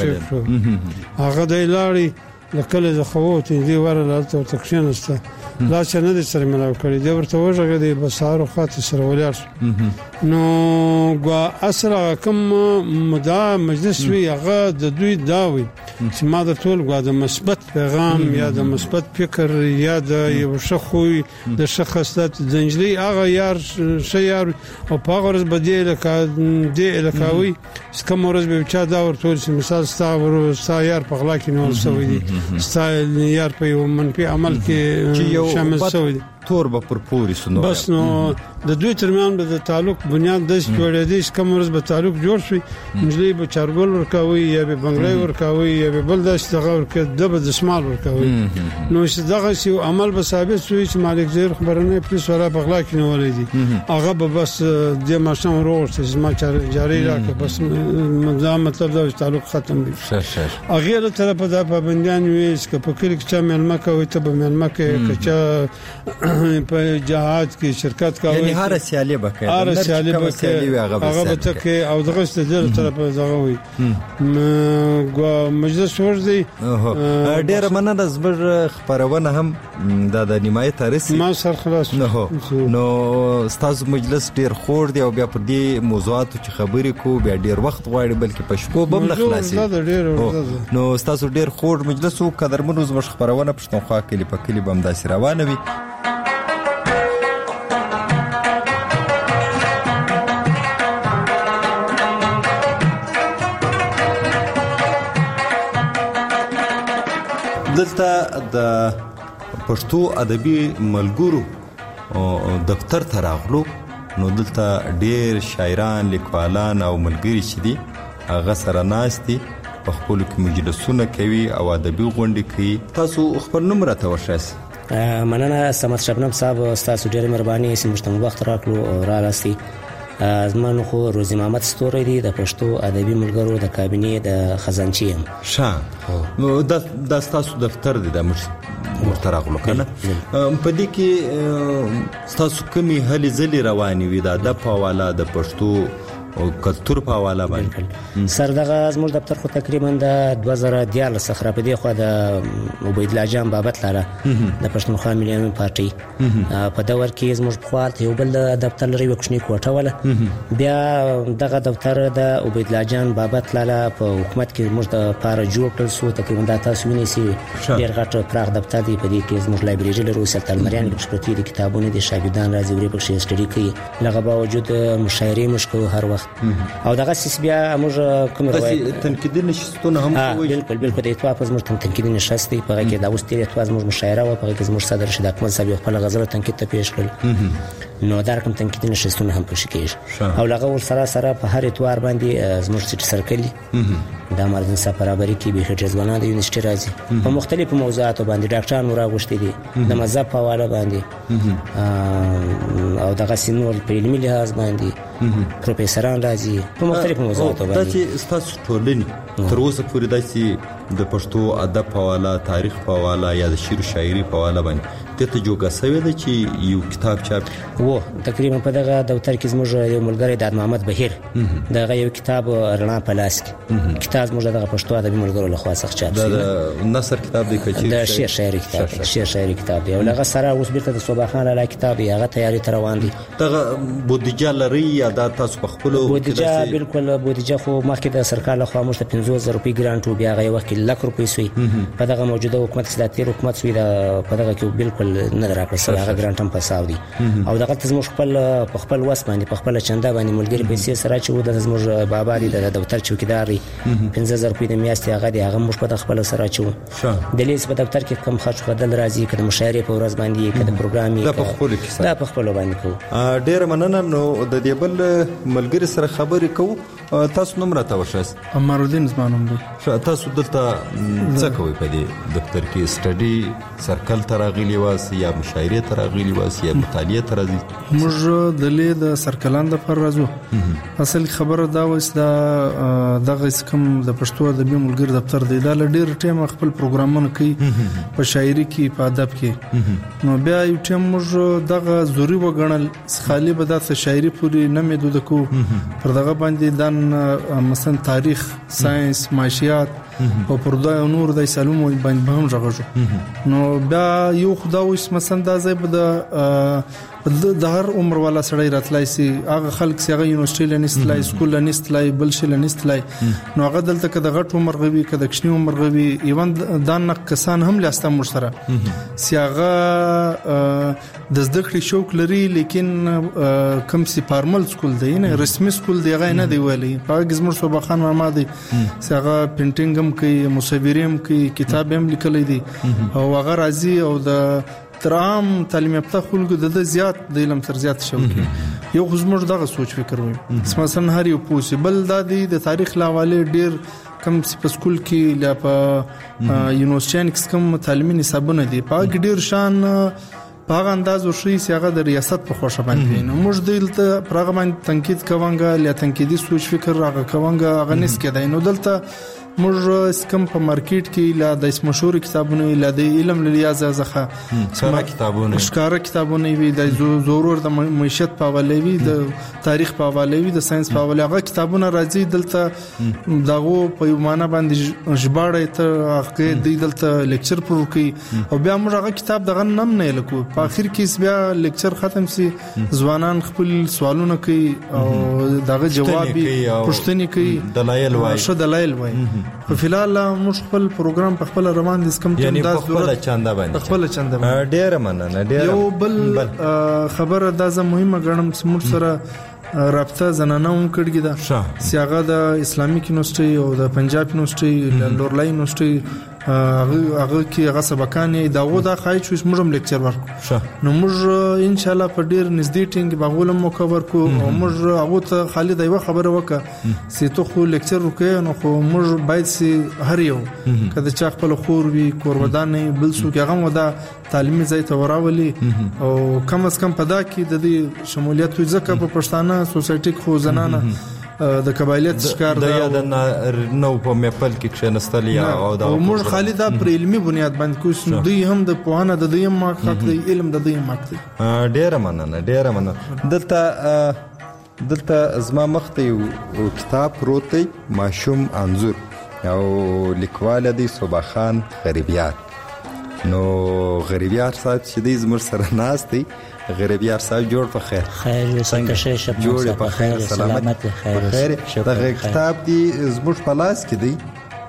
S8: شي هغه د لاري لکه د خووت انجلي ورل تر تکشنسته لا چې نه د سره ملاو کړی دی ورته وژغه دی بسارو خاطر سره ولر نو غوا اسره کوم مدا مجلس وی هغه د دوی داوي چې ما د ټول غوا د مثبت پیغام یا د مثبت فکر یا د یو شخوي د شخصیت زنجلي هغه یار شیار او په ورځ بدیل کا دی الکاوي کوم ورځ به چا دا ورته چې مثال ستا یار په غلا کې نو سوي دي ستا یار په یو منفي عمل کې شامل شوی
S5: تور به پر پوری سنو
S8: بس نو د دوی ترمیان به د تعلق بنیاد د جوړې دي چې کوم ورځ به تعلق جوړ شي مجلی به چارګل ورکاوي یا به بنگلای ورکاوي یا به بل داس دغه ورکه د به د شمال ورکاوي نو چې دغه شی عمل به ثابت شوی چې مالک زیر خبرونه پولیس ولا بغلا کې نه ولې دي هغه به بس د ماشوم وروسته چې ما جاری راکړه بس مطلب دا تعلق ختم دي هغه له طرفه د پابندیان وي چې په کلی کې چا ملما کوي ته به ملما کوي کچا په جهاد کې شرکت کوي
S5: یعنی هر سیالي بکې
S8: هر سیالي بکې هغه به تکي او دغه ستدل طرفه دغه وي مجلس ورځي
S5: ډېر مننه زبر خبرونه هم د نیمایه ترسي
S8: ما سر خلاص
S5: نو ستاسو مجلس ډېر خور دی او بیا پر دې موضوعاتو چې خبرې کو بیا ډېر وخت غواړي بلکې په شپو بم نه خلاصي نو ستاسو ډېر خور مجلس او قدرمنو زموږ خبرونه پښتونخوا کلی په کلی بم داسې روانه وي دلته د پښتو ادبي ملګرو دفتر ته راغلو نو دلته ډېر شاعران لیکوالان او ملګري چې دي هغه سره ناستي په خپل کې مجلسونه کوي او ادبي غونډې کوي تاسو خپل نوم راته ورشاس
S9: مننه سمت شبنم صاحب تاسو ډېر مهرباني چې مجتمع وخت راکړو را لاستي زمانو خو روزي محمد ستوري دي د پښتو ادبي ملګرو د کابینې د خزانچي هم
S5: نو د تاسو دفتر دی د مرتراغلو کنه په دې کې تاسو کومي هلي ځلې رواني وي د حواله د پښتو او کلتور په حواله باندې
S9: سر دغه زموږ دفتر خو تقریبا د 2014 څخه په دې خو د عبید الله جان بابت لاره د پښتونخوا ملي پارټي په دور کې زموږ خپل یو بل دفتر لري وکښنی کوټه ولا بیا دغه دفتر د عبید الله جان بابت لاره په حکومت کې زموږ د پاره جوړ کړل سو تقریبا د تاسو وینئ چې ډیر غټ پراخ دفتر دی په دې کې زموږ لایبرری لري سلطان مریان د پښتو د کتابونو د شاګردان راځي ورې په شی سټډي کوي لغه باوجود مشاعرې مشکو هر وخت وخت او دغه سیس بیا موږ کوم
S5: روایت تنقیدي نشستونه هم کوي
S9: بالکل د اتوا په زموږ تنقیدي نشست دی په کې د اوستي اتوا زموږ مشاعره او په کې زموږ صدر رشید اکمل صاحب خپل غزل تنقید ته پیښ کړل نو دا کوم تنقیدي نشستونه هم پکې کېږي او لغه ور سره په هر اتوار باندې زموږ سټ سرکلي د مردن سفرابري کې به جذبانه د یونیورسيټي راځي په مختلفو موضوعاتو باندې ډاکټران راغوښتي دي د مذهب په حواله باندې او دغه سينور په علمي لحاظ باندې پروفیسوران راځي په مختلفو موضوعاتو باندې.
S5: دا چې ستاسو ټولنې تر اوسه پورې داسې د پښتو ادب په حواله تاریخ په حواله یا د شعر و شاعري په حواله باندې ته جوګه سوي ده چې یو کتاب چاپ
S9: وو تقریبا په دغه دفتر کې زموږ یو ملګری د محمد بهیر دغه یو کتاب رڼا په لاس کې کتاب زموږ دغه پښتو ادبي ملګرو له خوا څخه چاپ شوی
S5: د نثر کتاب دی کچې
S9: د شعر شاعري کتاب شعر شاعري کتاب دی او لغه سره اوس بیرته د صبح خان لاله کتاب هغه تیاری تر روان دي
S5: دغه بودیجه لري یا د تاسو په خپل
S9: بودیجه بالکل بودیجه خو مخکې د سرکار له خوا موږ ته 15000 روپۍ ګرانټ او بیا غي وکیل لک روپۍ سوی په دغه موجوده حکومت چې د تیر حکومت سوی د په دغه کې بالکل نه راکړل هغه ګرانټ هم پساو دي او دغه زموږ خپل وس باندې په خپل چنده باندې ملګری پیسې سره چې و د زموږ بابا دی د دفتر چوکیداري 15000 روپۍ د میاشتې هغه دی هغه موږ په خپل سره چو د لیس په دفتر کې کم خرج خدل راځي کله مشاعره په ورځ باندې کله پروګرامي دا په خپل باندې کو
S5: ډیر مننه نو د دې بل ملګری سره خبرې کو تاسو نوم راته وشاست
S10: امرالدین زمانوم دی
S5: تاسو دلته څه کوي په دې دفتر کې سټډي سرکل تراغلی واس یا مشاعره تراغلی واس یا مطالعه ترازی
S10: موږ د لید سرکلان د پر راځو اصل خبره دا وس دا دغه کوم د پښتو ادبي ملګری دفتر دی دا ډیر ټیم خپل پروګرامونه کوي په شاعري کې په ادب کې نو بیا یو ټیم موږ دغه ضروري وګڼل خالی به د شاعري پوری نه محدود کو پر دغه باندې د مثلا تاریخ ساينس معاشيات او پردا او نور د سالوم باندې به هم راغجو نو بیا یو خدا وس مثلا دا زې د هر عمر والا سړی راتلای سي هغه خلک چې هغه یونیورسيټي لنستلای سکول لنستلای بل شي لنستلای نو هغه دلته کده غټ عمر غوي کده کښنی عمر غوي ایوان دان کسان هم لاسته مشتره سی هغه د زده کړې شوق لري لیکن کم سي فارمل سکول دی نه رسمي سکول دی هغه نه دی ویلي په گزمر صبح خان محمد سی هغه پینټینګ هم کوي مصوری هم کوي کتاب هم لیکلی دی او هغه راځي او د ترام تعلیم یافته خلکو د زیات د علم سر زیات شوق یو خزمر دغه سوچ فکر وي مثلا هر یو پوسیبل د دې تاریخ لاواله ډیر کم په سکول کې لا په یونیورسيټي کې کم تعلیمي نصابونه دي په ډیر شان په هغه انداز وشي چې هغه د ریاست په خوښه باندې نو موږ دلته پرغه باندې تنقید کوونګه یا تنقیدي سوچ فکر راغه کوونګه هغه نس کېدای نو دلته موږ سکم په مارکیټ کې لا د مشهور کتابونه لا د علم لیازه زخه
S5: ښکارا کتابونه
S10: ښکارا کتابونه وي د ضرور د معیشت په حواله وي د تاریخ په حواله وي د ساينس په حواله هغه کتابونه راځي دلته دغه په یو معنا باندې ژباړه ته هغه د دلته لیکچر پر کوي او بیا موږ هغه کتاب دغه نم نه لکو په اخر کې بیا لیکچر ختم سي ځوانان خپل سوالونه کوي او دغه جواب پوښتنه کوي
S5: دلایل وایي
S10: شو دلایل وایي په فلال موږ خپل پروګرام په خپل روان دي کوم
S5: ټیم د خپل چاندا باندې
S10: خپل چاندا باندې
S5: ډیر مننه ډیر
S10: یو بل خبره دا زه مهمه ګڼم چې موږ سره رابطه زنانه هم کړی دا سیاغه د اسلامي یونیورسيټي او د پنجاب یونیورسيټي لورلای یونیورسيټي هغه کې هغه سبقانې دا و دا خای چې موږ هم لیکچر ورکو نو موږ ان شاء الله په ډیر نږدې ټینګ باغول مو کور کو او موږ هغه ته خالد ایو خبره وکړه چې ته خو لیکچر وکې نو خو موږ باید سي هر یو کله چې خپل خور وی کورودان بل څوک هغه ودا تعلیمي ځای ته وراولي او کم از کم پدا کې د دې شمولیت ځکه په پښتانه سوسایټي خو زنانه د قبایلت شکار
S5: د یاد نو په میپل کې کښنستل یا او دا
S10: موږ خالد پر علمي بنیاد باندې کوم دوی هم د پوهانه د دوی هم حق دی علم د دوی هم حق دی
S5: ډیر مننه دلته زما مخته یو کتاب پروت ماشوم انځور او لیکوال دی صبح خان غریبیار نو غریبیار صاحب چې دې زموږ سره ناس دی غریبیار صاحب جوړ په خیر جوړ په خیر سلامت خیر دا کتاب دی زموږ په لاس کې دی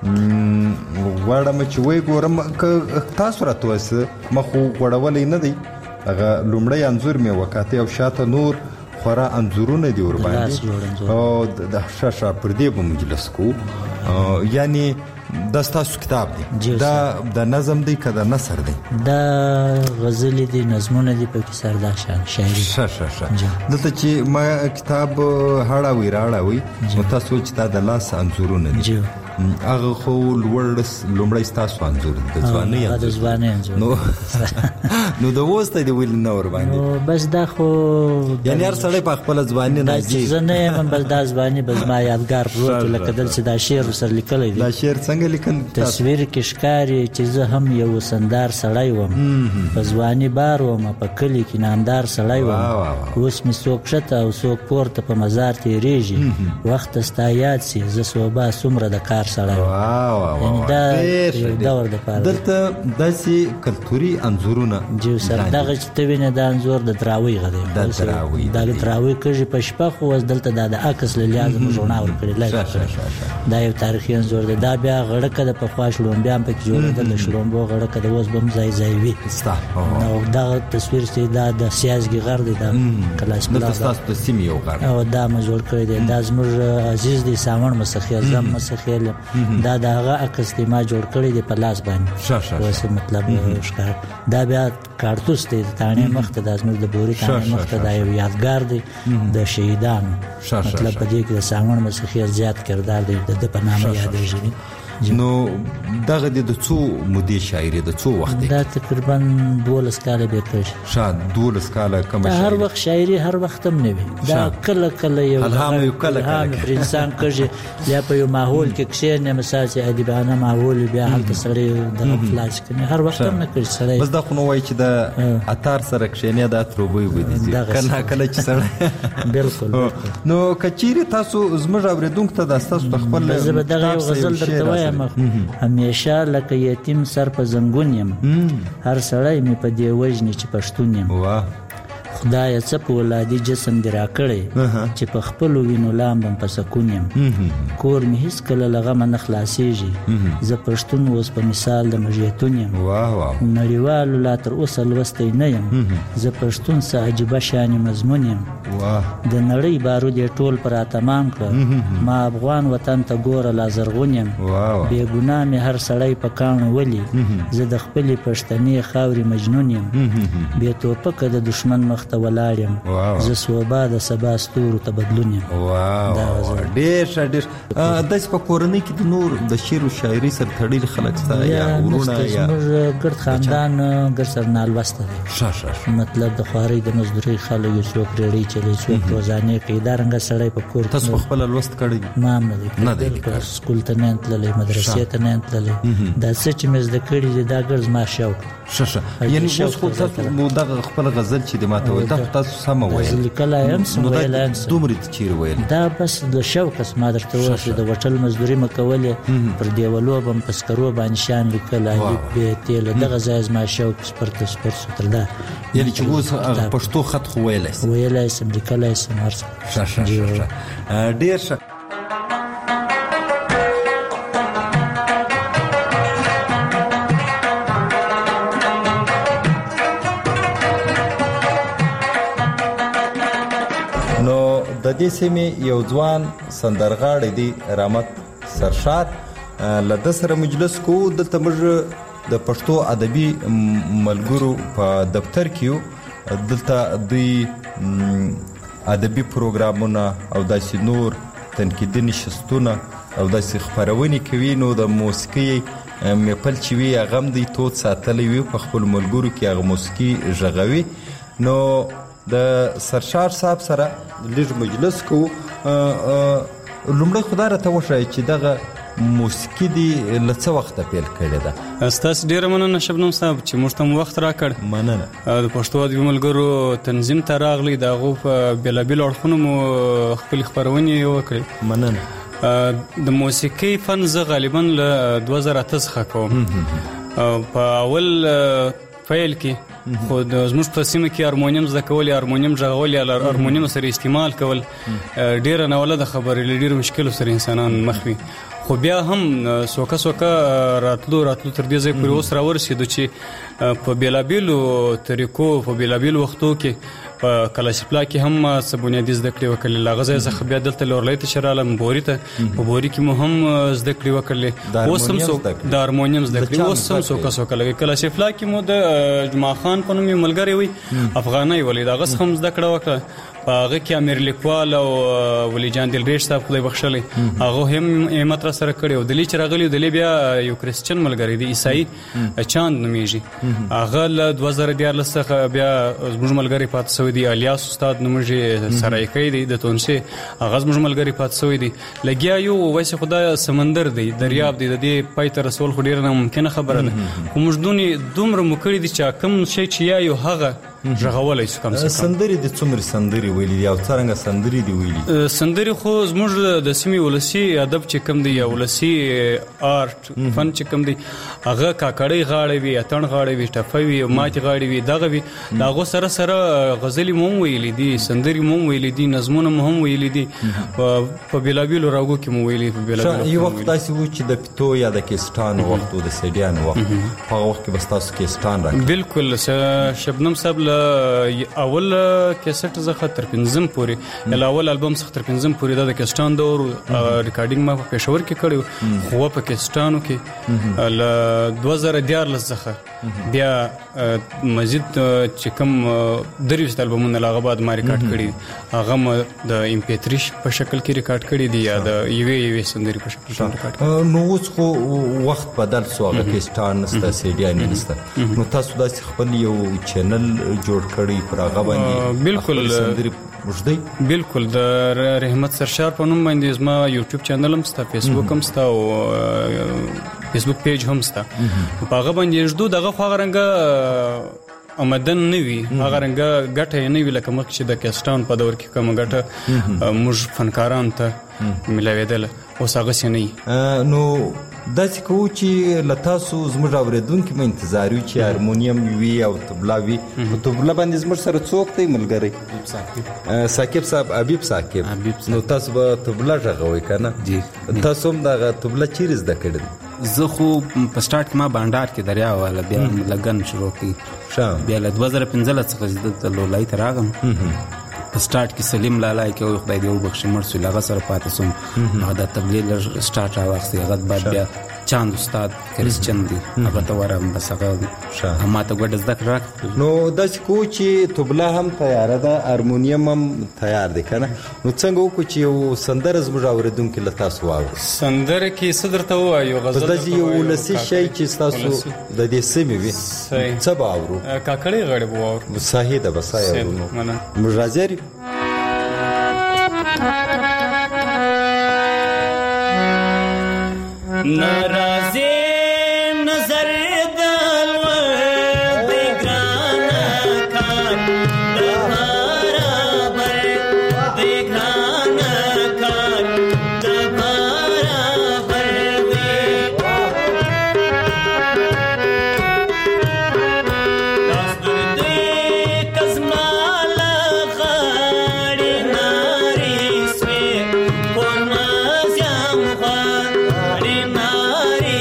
S5: وړم چې وای ګورم تاسو راته وسه مخ وړولې نه دی هغه لومړی انځور مې وکاته او شاته نور خورا انځورونه دي ور باندې او د شاشه پر دې به مجلس کو یعنی دا ستاسو کتاب دی دا د نظم دی که د نثر دی
S11: دا غزل دی نظمونه دی پکې سردار شاعري
S5: دلته چې ما کتاب هاړاوي راړاوي نو تاسو چې دا د لاس انځورونه دي هغه خو لومړی ستاسو انځور د ځوانۍ انځور نو د وسته دی ویل نه ور باندې
S11: بس دا خو
S5: یعنی هر سړی په خپل ځوانۍ نه
S11: جي زه نه یم بس دا ځوانۍ بس ما یادګار پروت لکه دلته دا شعر سره لیکلی دی
S5: دا شعر څنګه لیکل
S11: تصویر کې ښکاري چې زه هم یو سندار سړی وم په ځوانۍ بار وم په کلي کې نامدار سړی وم اوس مې څوک ښکته او څوک پورته په مزار تېرېږي وخت ستا یاد سي زه صوبه څومره د کار سړی یعنی دا یو دور دپاره
S5: دلته داسې کلتوري انځورونه
S11: جو سر دغه چې ته وینې دا انځور د دراوۍ غدی دا دراوۍ کږي په شپه خو اوس دلته دا د عکس له لحاظه موږ رڼا ورکړې دا یو تاریخي انځور دی دا بیا غړکه د پخوا شړومبیا هم پکې جوړېدل د شړومبو غړکه د اوس به هم ځای ځای وي او دغه تصویر چې دا د سیازګي غر دی دا کلاس
S5: دلته ستاسو د سیمې یو غر
S11: او دا مو جوړ کړی دی دا زموږ عزیز دی سامن مسخیل زم مسخیل دا د هغه عکس دی ما جوړ کړی دی په لاس باندې اوس مطلب ښکار دا بیا کارتوس دی د تاڼې مخ ته دا زموږ د بوري تاڼې مخ ته دا یو یادګار دی د شهیدانو مطلب په دې کې د سامن مسخیل زیات کردار دی د په نامه یادېږي
S5: نو دغه د څو مودې شاعري د څو وخت
S11: دا تقریبا 12 کاله به کړی
S5: شاید 12 کاله کوم
S11: شاعري هر وخت شاعري هر وخت هم نه وي دا کله کله یو
S5: الهام یو کله
S11: انسان کړي یا په یو ماحول کې کښینه مثال چې ادیبانه ماحول بیا هلته سړی د خلاص کوي هر وخت هم نه کوي سړی
S5: بس دا خو نو وای چې د اتار سره کښینه د اتروبوي ودی کله چې سړی
S11: بالکل
S5: نو کچيري تاسو زموږ اوریدونکو ته د تاسو خپل
S11: دغه غزل درته همیشه لکه یتیم سر په زنګون یم هر سړی مې په دې وژني چې پښتون یم خدای څه په ولادي جسم دی را کړی چې په خپل وینو لامبم په سکون یم کور مې هیڅ کله له غمه نه خلاصېږي زه پښتون اوس په مثال د مژیتون یم نړیوالو لا تر اوسه لوستی نه یم زه پښتون څه عجیبه شانې مضمون یم د نړۍ بارود یې ټول پر اتمام کړه ما افغان وطن ته ګوره لا زرغون یم بې ګناه مې هر سړی په کاڼو ولي زه د خپلې پښتنې خاورې مجنون یم بې توپکه د دشمن مخ ته ولاړ یم زه صوبه د سبا ستورو ته بدلون یم
S5: ډېر ښه ډېر داسې په کورنۍ کې د نور د شعر او شاعري سره تړلي خلک ستا یا ورونه یا
S11: زموږ ګرد خاندان ګرد سره نالوسته دی مطلب د خوارۍ د مزدورۍ خلک یو څوک ریړۍ چلی څوک روزانې کوي دا رنګه سړی په کور
S5: تاسو په خپله لوست کړی
S11: ما هم نه دی سکول ته نه یم تللی مدرسې ته نه یم تللی دا څه چې مې زده کړي دي دا ګرد زما شوق
S5: یعنی اوس خو تاسو مو دغه خپل غزل چې د ماته وایي تاسو سمه وایي
S11: لیکلی یم سم ویلی یم
S5: دومره ته چیرې ویل
S11: دا بس د شوق ما درته وویل چې د هوټل مزدوري مه کولې پر دیوالو به م په سکرو باندې شیان لیکل الف ب ت له دغه ځای زما شوق سپر سو تر دا
S5: یعنی چې اوس پښتو خط خو
S11: ویلی سم لیکلی سم هر څه
S5: ډېر ښه د دې سیمې یو ځوان سندرغاړی دی رحمت سرشار له ده سره مجلس کوو دلته موږ د پښتو ادبي ملګرو په دفتر کې یو دلته دوی ادبي پروګرامونه او داسې نور تنقیدي نشستونه او داسې خپرونې کوي نو د موسیقي محفل چې وي هغه هم دوی تود ساتلی وي په خپلو ملګرو کې هغه موسیقي غږوي نو د سرشار صاحب سره لږ مجلس کوو لومړی خو دا راته وښایه چې دغه موسیقي دې له څه وخته پیل کړې ده
S12: ستاسو ډېره مننه شبنم صاحب چې موږ ته وخت راکړ
S5: مننه
S12: د پښتو ادبي ملګرو تنظیم ته راغلی د هغو په بېلابېلو اړخونو مو خپلې خپرونې وکړې
S5: مننه
S12: د موسیقي فن زه غالبا له 2008 څخه کوم په اول فیل کې خو د زموږ په سیمه کې هارمونیم زده کول یا هارمونیم غږول یا هارمونیم سره استعمال کول ډېره ناولده خبرې له ډېرو مشکلو سره انسانان مخ وي خو بیا هم سوکه راتلو تر دې ځای پورې اوس راورسېدو چې په بېلابېلو طریقو په بېلابېلو وختو کې په کلاشپلا کې هم څه بنیادي زده کړې وکړلې لغزه زه بیا دلته لورلۍ ته شرالم بوري ته په بوري کې مو هم زده کړې وکړلې اوس هم د هارمونیم زده کړې اوس هم څوک لګي کلاشپلا کې مو د جمعه خان په نوم ملګری وي افغاني ولید هغه هم زده کړه وکړه هغه کې امیر لیکوال او ولی جان دلریش صاحب خدای بخښلي هغه هم همت را سره کړی او دلی چې راغلی دلی بیا یو کریسچن ملګری دی عیسائی چاند نومیږي هغه له 2014 څخه بیا زموږ ملګری پات سوی دی الیاس استاد نومږي سرایکی دی د تونسي هغه زموږ ملګری پات سوی دی لګیا یو وایي خدای سمندر دی دریاب دی د دې پای ته رسول خو ډیر نه ممکنه خبره ده موږ دومره مکړی دي چې کوم شي چې یو هغه ژغولای شو کم څه کم
S5: سندري د څومره سندري ویلي دی او څنګه سندري دی ویلي
S12: سندري خو زموږ د سیمې ولسی ادب چې کم دی یا ولسی آرت فن چې کم دی هغه کاکړی غاړي وي اتن غاړي وي ټفوي وي ماتی غاړي وي دغه وي داغه سره سره غزلي مو ویلي دي سندري مو ویلي دي نظمونه مو ویلي دي په بلابیلو راغو کې مو ویلي په بلابیلو
S5: یو وخت تاسو و چې د پټو یا د کیستان وخت او د سیډیان وخت په وخت کې بس تاسو کیستان راغلی
S12: بالکل شبنم صاحب اول کیسټ زه تر پنځم پوري ل اول البوم څخه تر پنځم پوري د کیسټان دور ریکارډینګ ما په پېښور کې کړو خو په کیسټانو کې ل 2014 څخه بیا مزید چې کوم دریوست البومونه لاغه بعد ما ریکارډ کړی هغه د ام پی 3 په شکل کې ریکارډ کړی دی یا د یوې سندري په شکل کې ریکارډ
S5: نو اوس خو وخت بدل سو هغه کیسټان نسته سیډیان نسته نو تاسو داسې خپل یو چینل جوړ کړی پر هغه باندې
S12: بالکل
S5: سندري مجدي
S12: بالکل د رحمت سرشار په نوم باندې زما یوټیوب چینل هم ستا فیسبوک هم ستا او فیسبوک پیج هم ستا په هغه باندې جوړ دغه خو غرنګ آمدن نوي هغه رنګ ګټه نه وی لکه مخ چې د کیسټان په دور کې کوم ګټه موږ فنکاران ته ملاویدل اوس هغه سنې
S5: نو داسې کوو چې لتاسو زموږ اوریدونکو مې انتظار وي چې هارمونیم وي او طبله وي په طبله باندې زموږ سره څوک دی ملګری ثاقب صاحب حبیب ثاقب نو تاسو به طبله غږوئ کنه
S13: جی
S5: تاسو هم دغه طبله چیرې زده کړې
S13: زه خو په سٹارټ کې ما بانډار کې دریا والا بیا لګن شروع کړ بیا له 2015 څخه د لولای ته راغم په سٹارټ کې سلیم لالا کې او خدای دې وبخښي مړ سو لغه سره پاتې سوم هغه د تبلیغ سٹارټ راوخسي هغه بعد بیا چاند استاد کریسچن دی هغه ته ورم بس هغه ما ته ګډ زده کړ
S5: نو داسې کو چې طبله هم تیار ده هارمونیم هم تیار دی کنه نو څنګه وکړو چې یو سندره زموږ اوریدونکو له تاسو واورو
S12: سندره کې صدر ته وایو غزل
S5: د یو ولسی شي چې تاسو د دې سیمې وي څه به اورو
S12: کاکړی غړي به اورو
S5: صحیح ده بس اورو مجازر
S7: ناراضی نظر دلو دیگرانا کان دبارا بر دیگرانا کان دبارا بر دست دردی کزمال غاری ناری سوی پرنازیم غاری ناری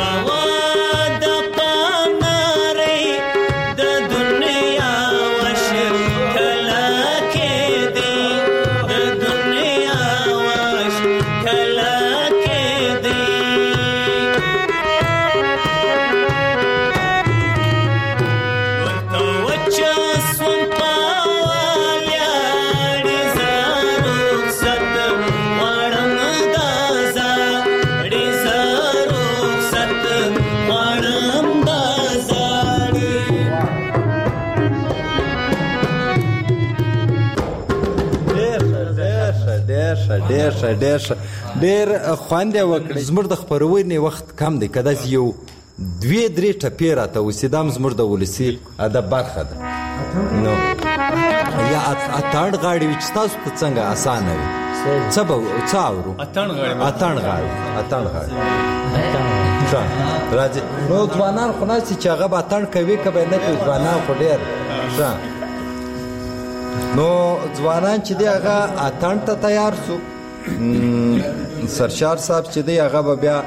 S5: ډېر خوند یې وکړ. زموږ د خپرونې وخت کم دی، که داسې یو 2-3 ټپې راته وسي، دا هم زموږ د ولسي ادب برخه ده. نو یا اتڼ غاړې وي چې تاسو ته څنګه اسانه وي، څه اورو؟ اتڼ غاړې راځي. نو ځوانان خو ناستي چې هغه به اتڼ کوي که به نه کوي، ځوانان خو ډېر ښه. نو ځوانان چې دی هغه اتڼ ته تیار سو. سرشار صاحب چې دی هغه به بیا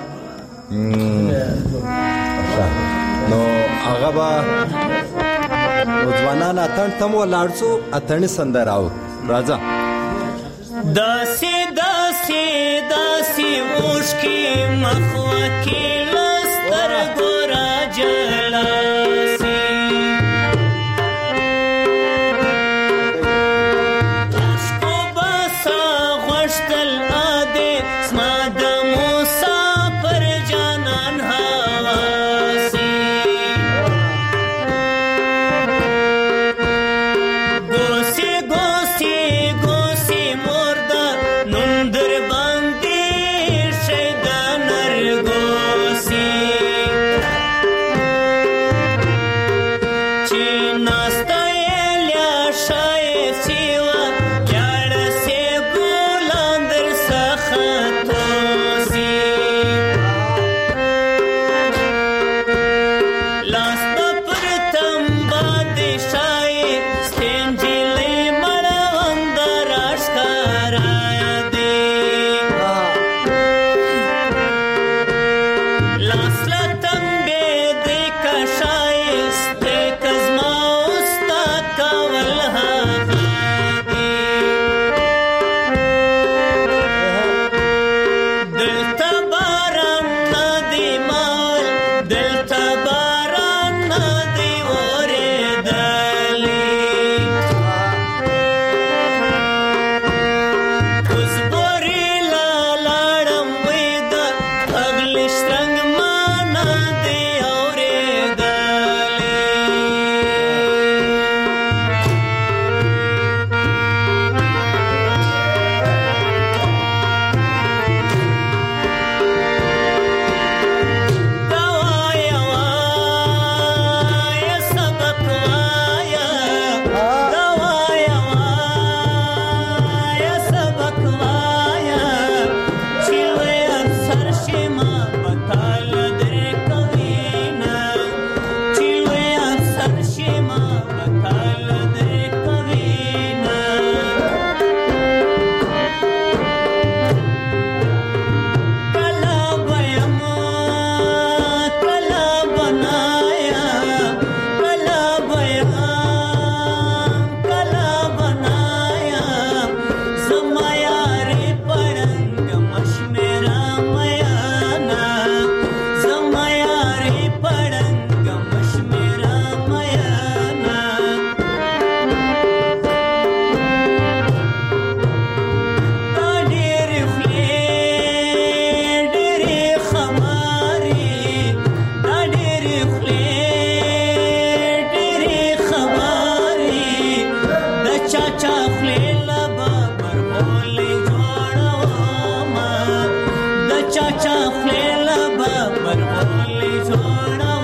S5: نو هغه به ځوانان اتڼ ته م ولاړ سو. اتڼي سندره اورو. راځه.
S7: داسې داسې داسې اوښکې مخوکې له سترګو راجلاسي، اوښکو به سا غوښتل ادې زما د مسافر جانان هواسي، ګوسې ګوسې ګوسې مرده نوم در باندې شي د نرګوسي، چې ناسته یې لیاشایسي وه جاړه سې ګلان در څخه توسي، لاس به پر تمبه دې شایې سپین نجلۍ مړونده راښکاره دي، لاس له تمبې دې که ښایستې که زما ستا کول هغه دي، دلته باران نه دی مال، دلته باران نه دی اورېدلی، اوس بورې له لاړم ویده اغلې شرنګ ما نه دی اورېدلی. دا وایه وایه سبق وایه، دا وایه وایه سبق وایه، چې لوی افسر شمه به تاله درې کوینه، چې لوی افسر شمه به تاله درې کوینه. کله به یمه کله به نایم، کله به یم کله به نایم، زما یارې پړنګ مه شمېره میانه، زما یارې پړنګ مه شمېره میانه. دا ډېرې خولې ډېرې خمارې، دا ډېرې خولې ډېرې خمارې، د چا چا خولې له به برغولې جوړومه، د چا چا خولې له به برغولې جوړومه.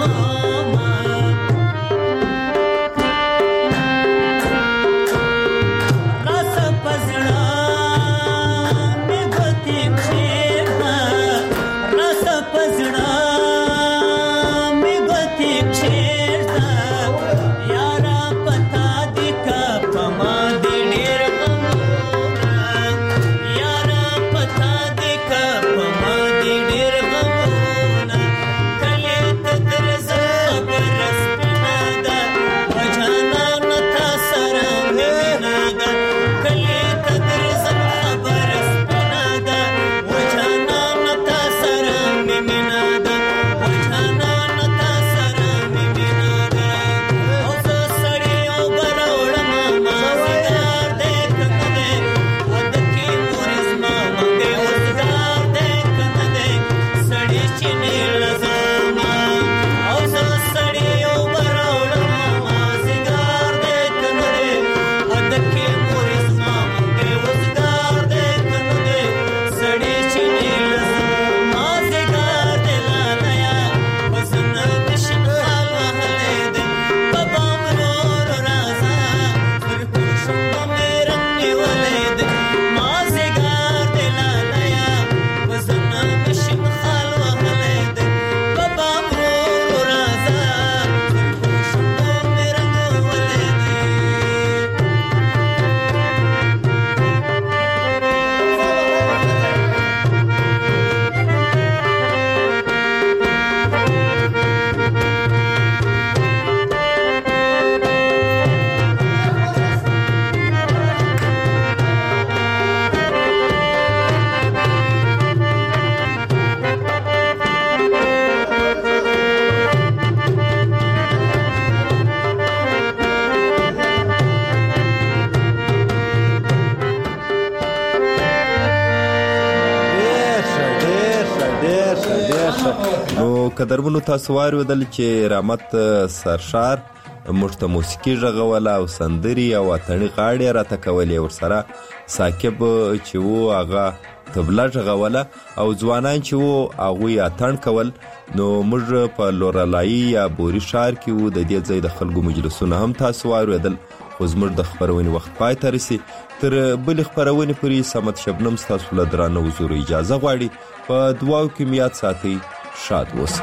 S5: قدرمنو تاسو واورېدل چې رحمت سرشار موږ ته موسیقي غږوله او سندري او اتڼي غاړې راته کولې، ورسره ثاقب چې و هغه طبله غږوله او ځوانان چې و هغوی اتڼ کول. نو موږ په لورلایي یا بوري ښار کې و، د دې ځای د خلکو مجلسونه هم تاسو واورېدل. خو زموږ د خپرونې وخت پای ته رسي. تر بلې خپرونې پورې صمد شبنم ستاسو له درانه حضور اجازه غواړي. په دعاو کې مې یاد ساتئ. شاد اوسئ.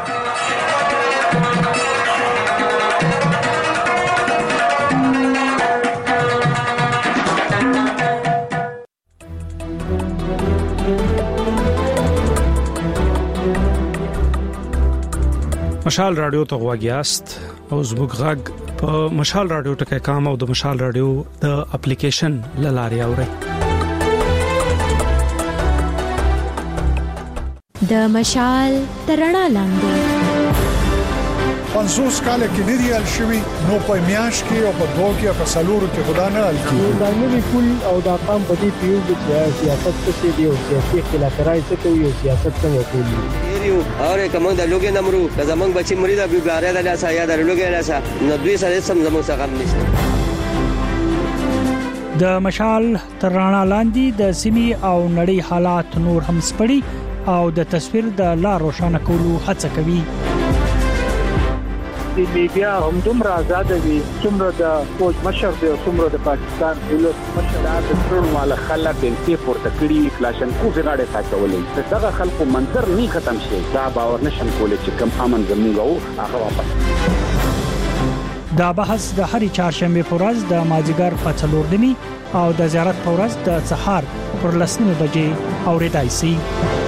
S14: مشال رادیو ته غواګیاست او زموږ غږ په مشال رادیو ټکي کام او د مشال رادیو د اپلیکیشن لاري اوري.
S15: د مشال ترڼا لاندې
S16: 50 کال کې نریال شوی نو په میاش کې او په دوه کې په سالورو کې خدا نه حل کیږي.
S17: دا نوی کول او دا قام په دې پیو چې سیاست څه دی او سیاسي اختلافات څه کوي او سیاست څنګه کوي
S18: یو اور کوم د لوګي نمرو که زمنګ بچی مریض ابي باره د لاسه یا د لوګي لاسه نو دوی سره سم زموږ څخه غم نشته.
S3: د مشال ترڼا لاندې د سیمې او نړۍ حالات نور هم سپړي او د تصویر د لا روښانه کولو هڅه کوي.
S17: د میډیا هم دومره آزاد دي څومره د فوج مشر دی او څومره د پاکستان دولت مشر د ټول مال خلک د پورته کړي کلاشنکو غاړه ساتولې. دغه خلکو منظر نه ختم شي. دا باور نشم کولای چې کم امن زموږ او هغه واپس.
S3: دا بحث د هرې چهارشنبه په ورځ د مازیګر په 4 او د زیارت په ورځ د سهار پر 10 بجې اورېدای شي.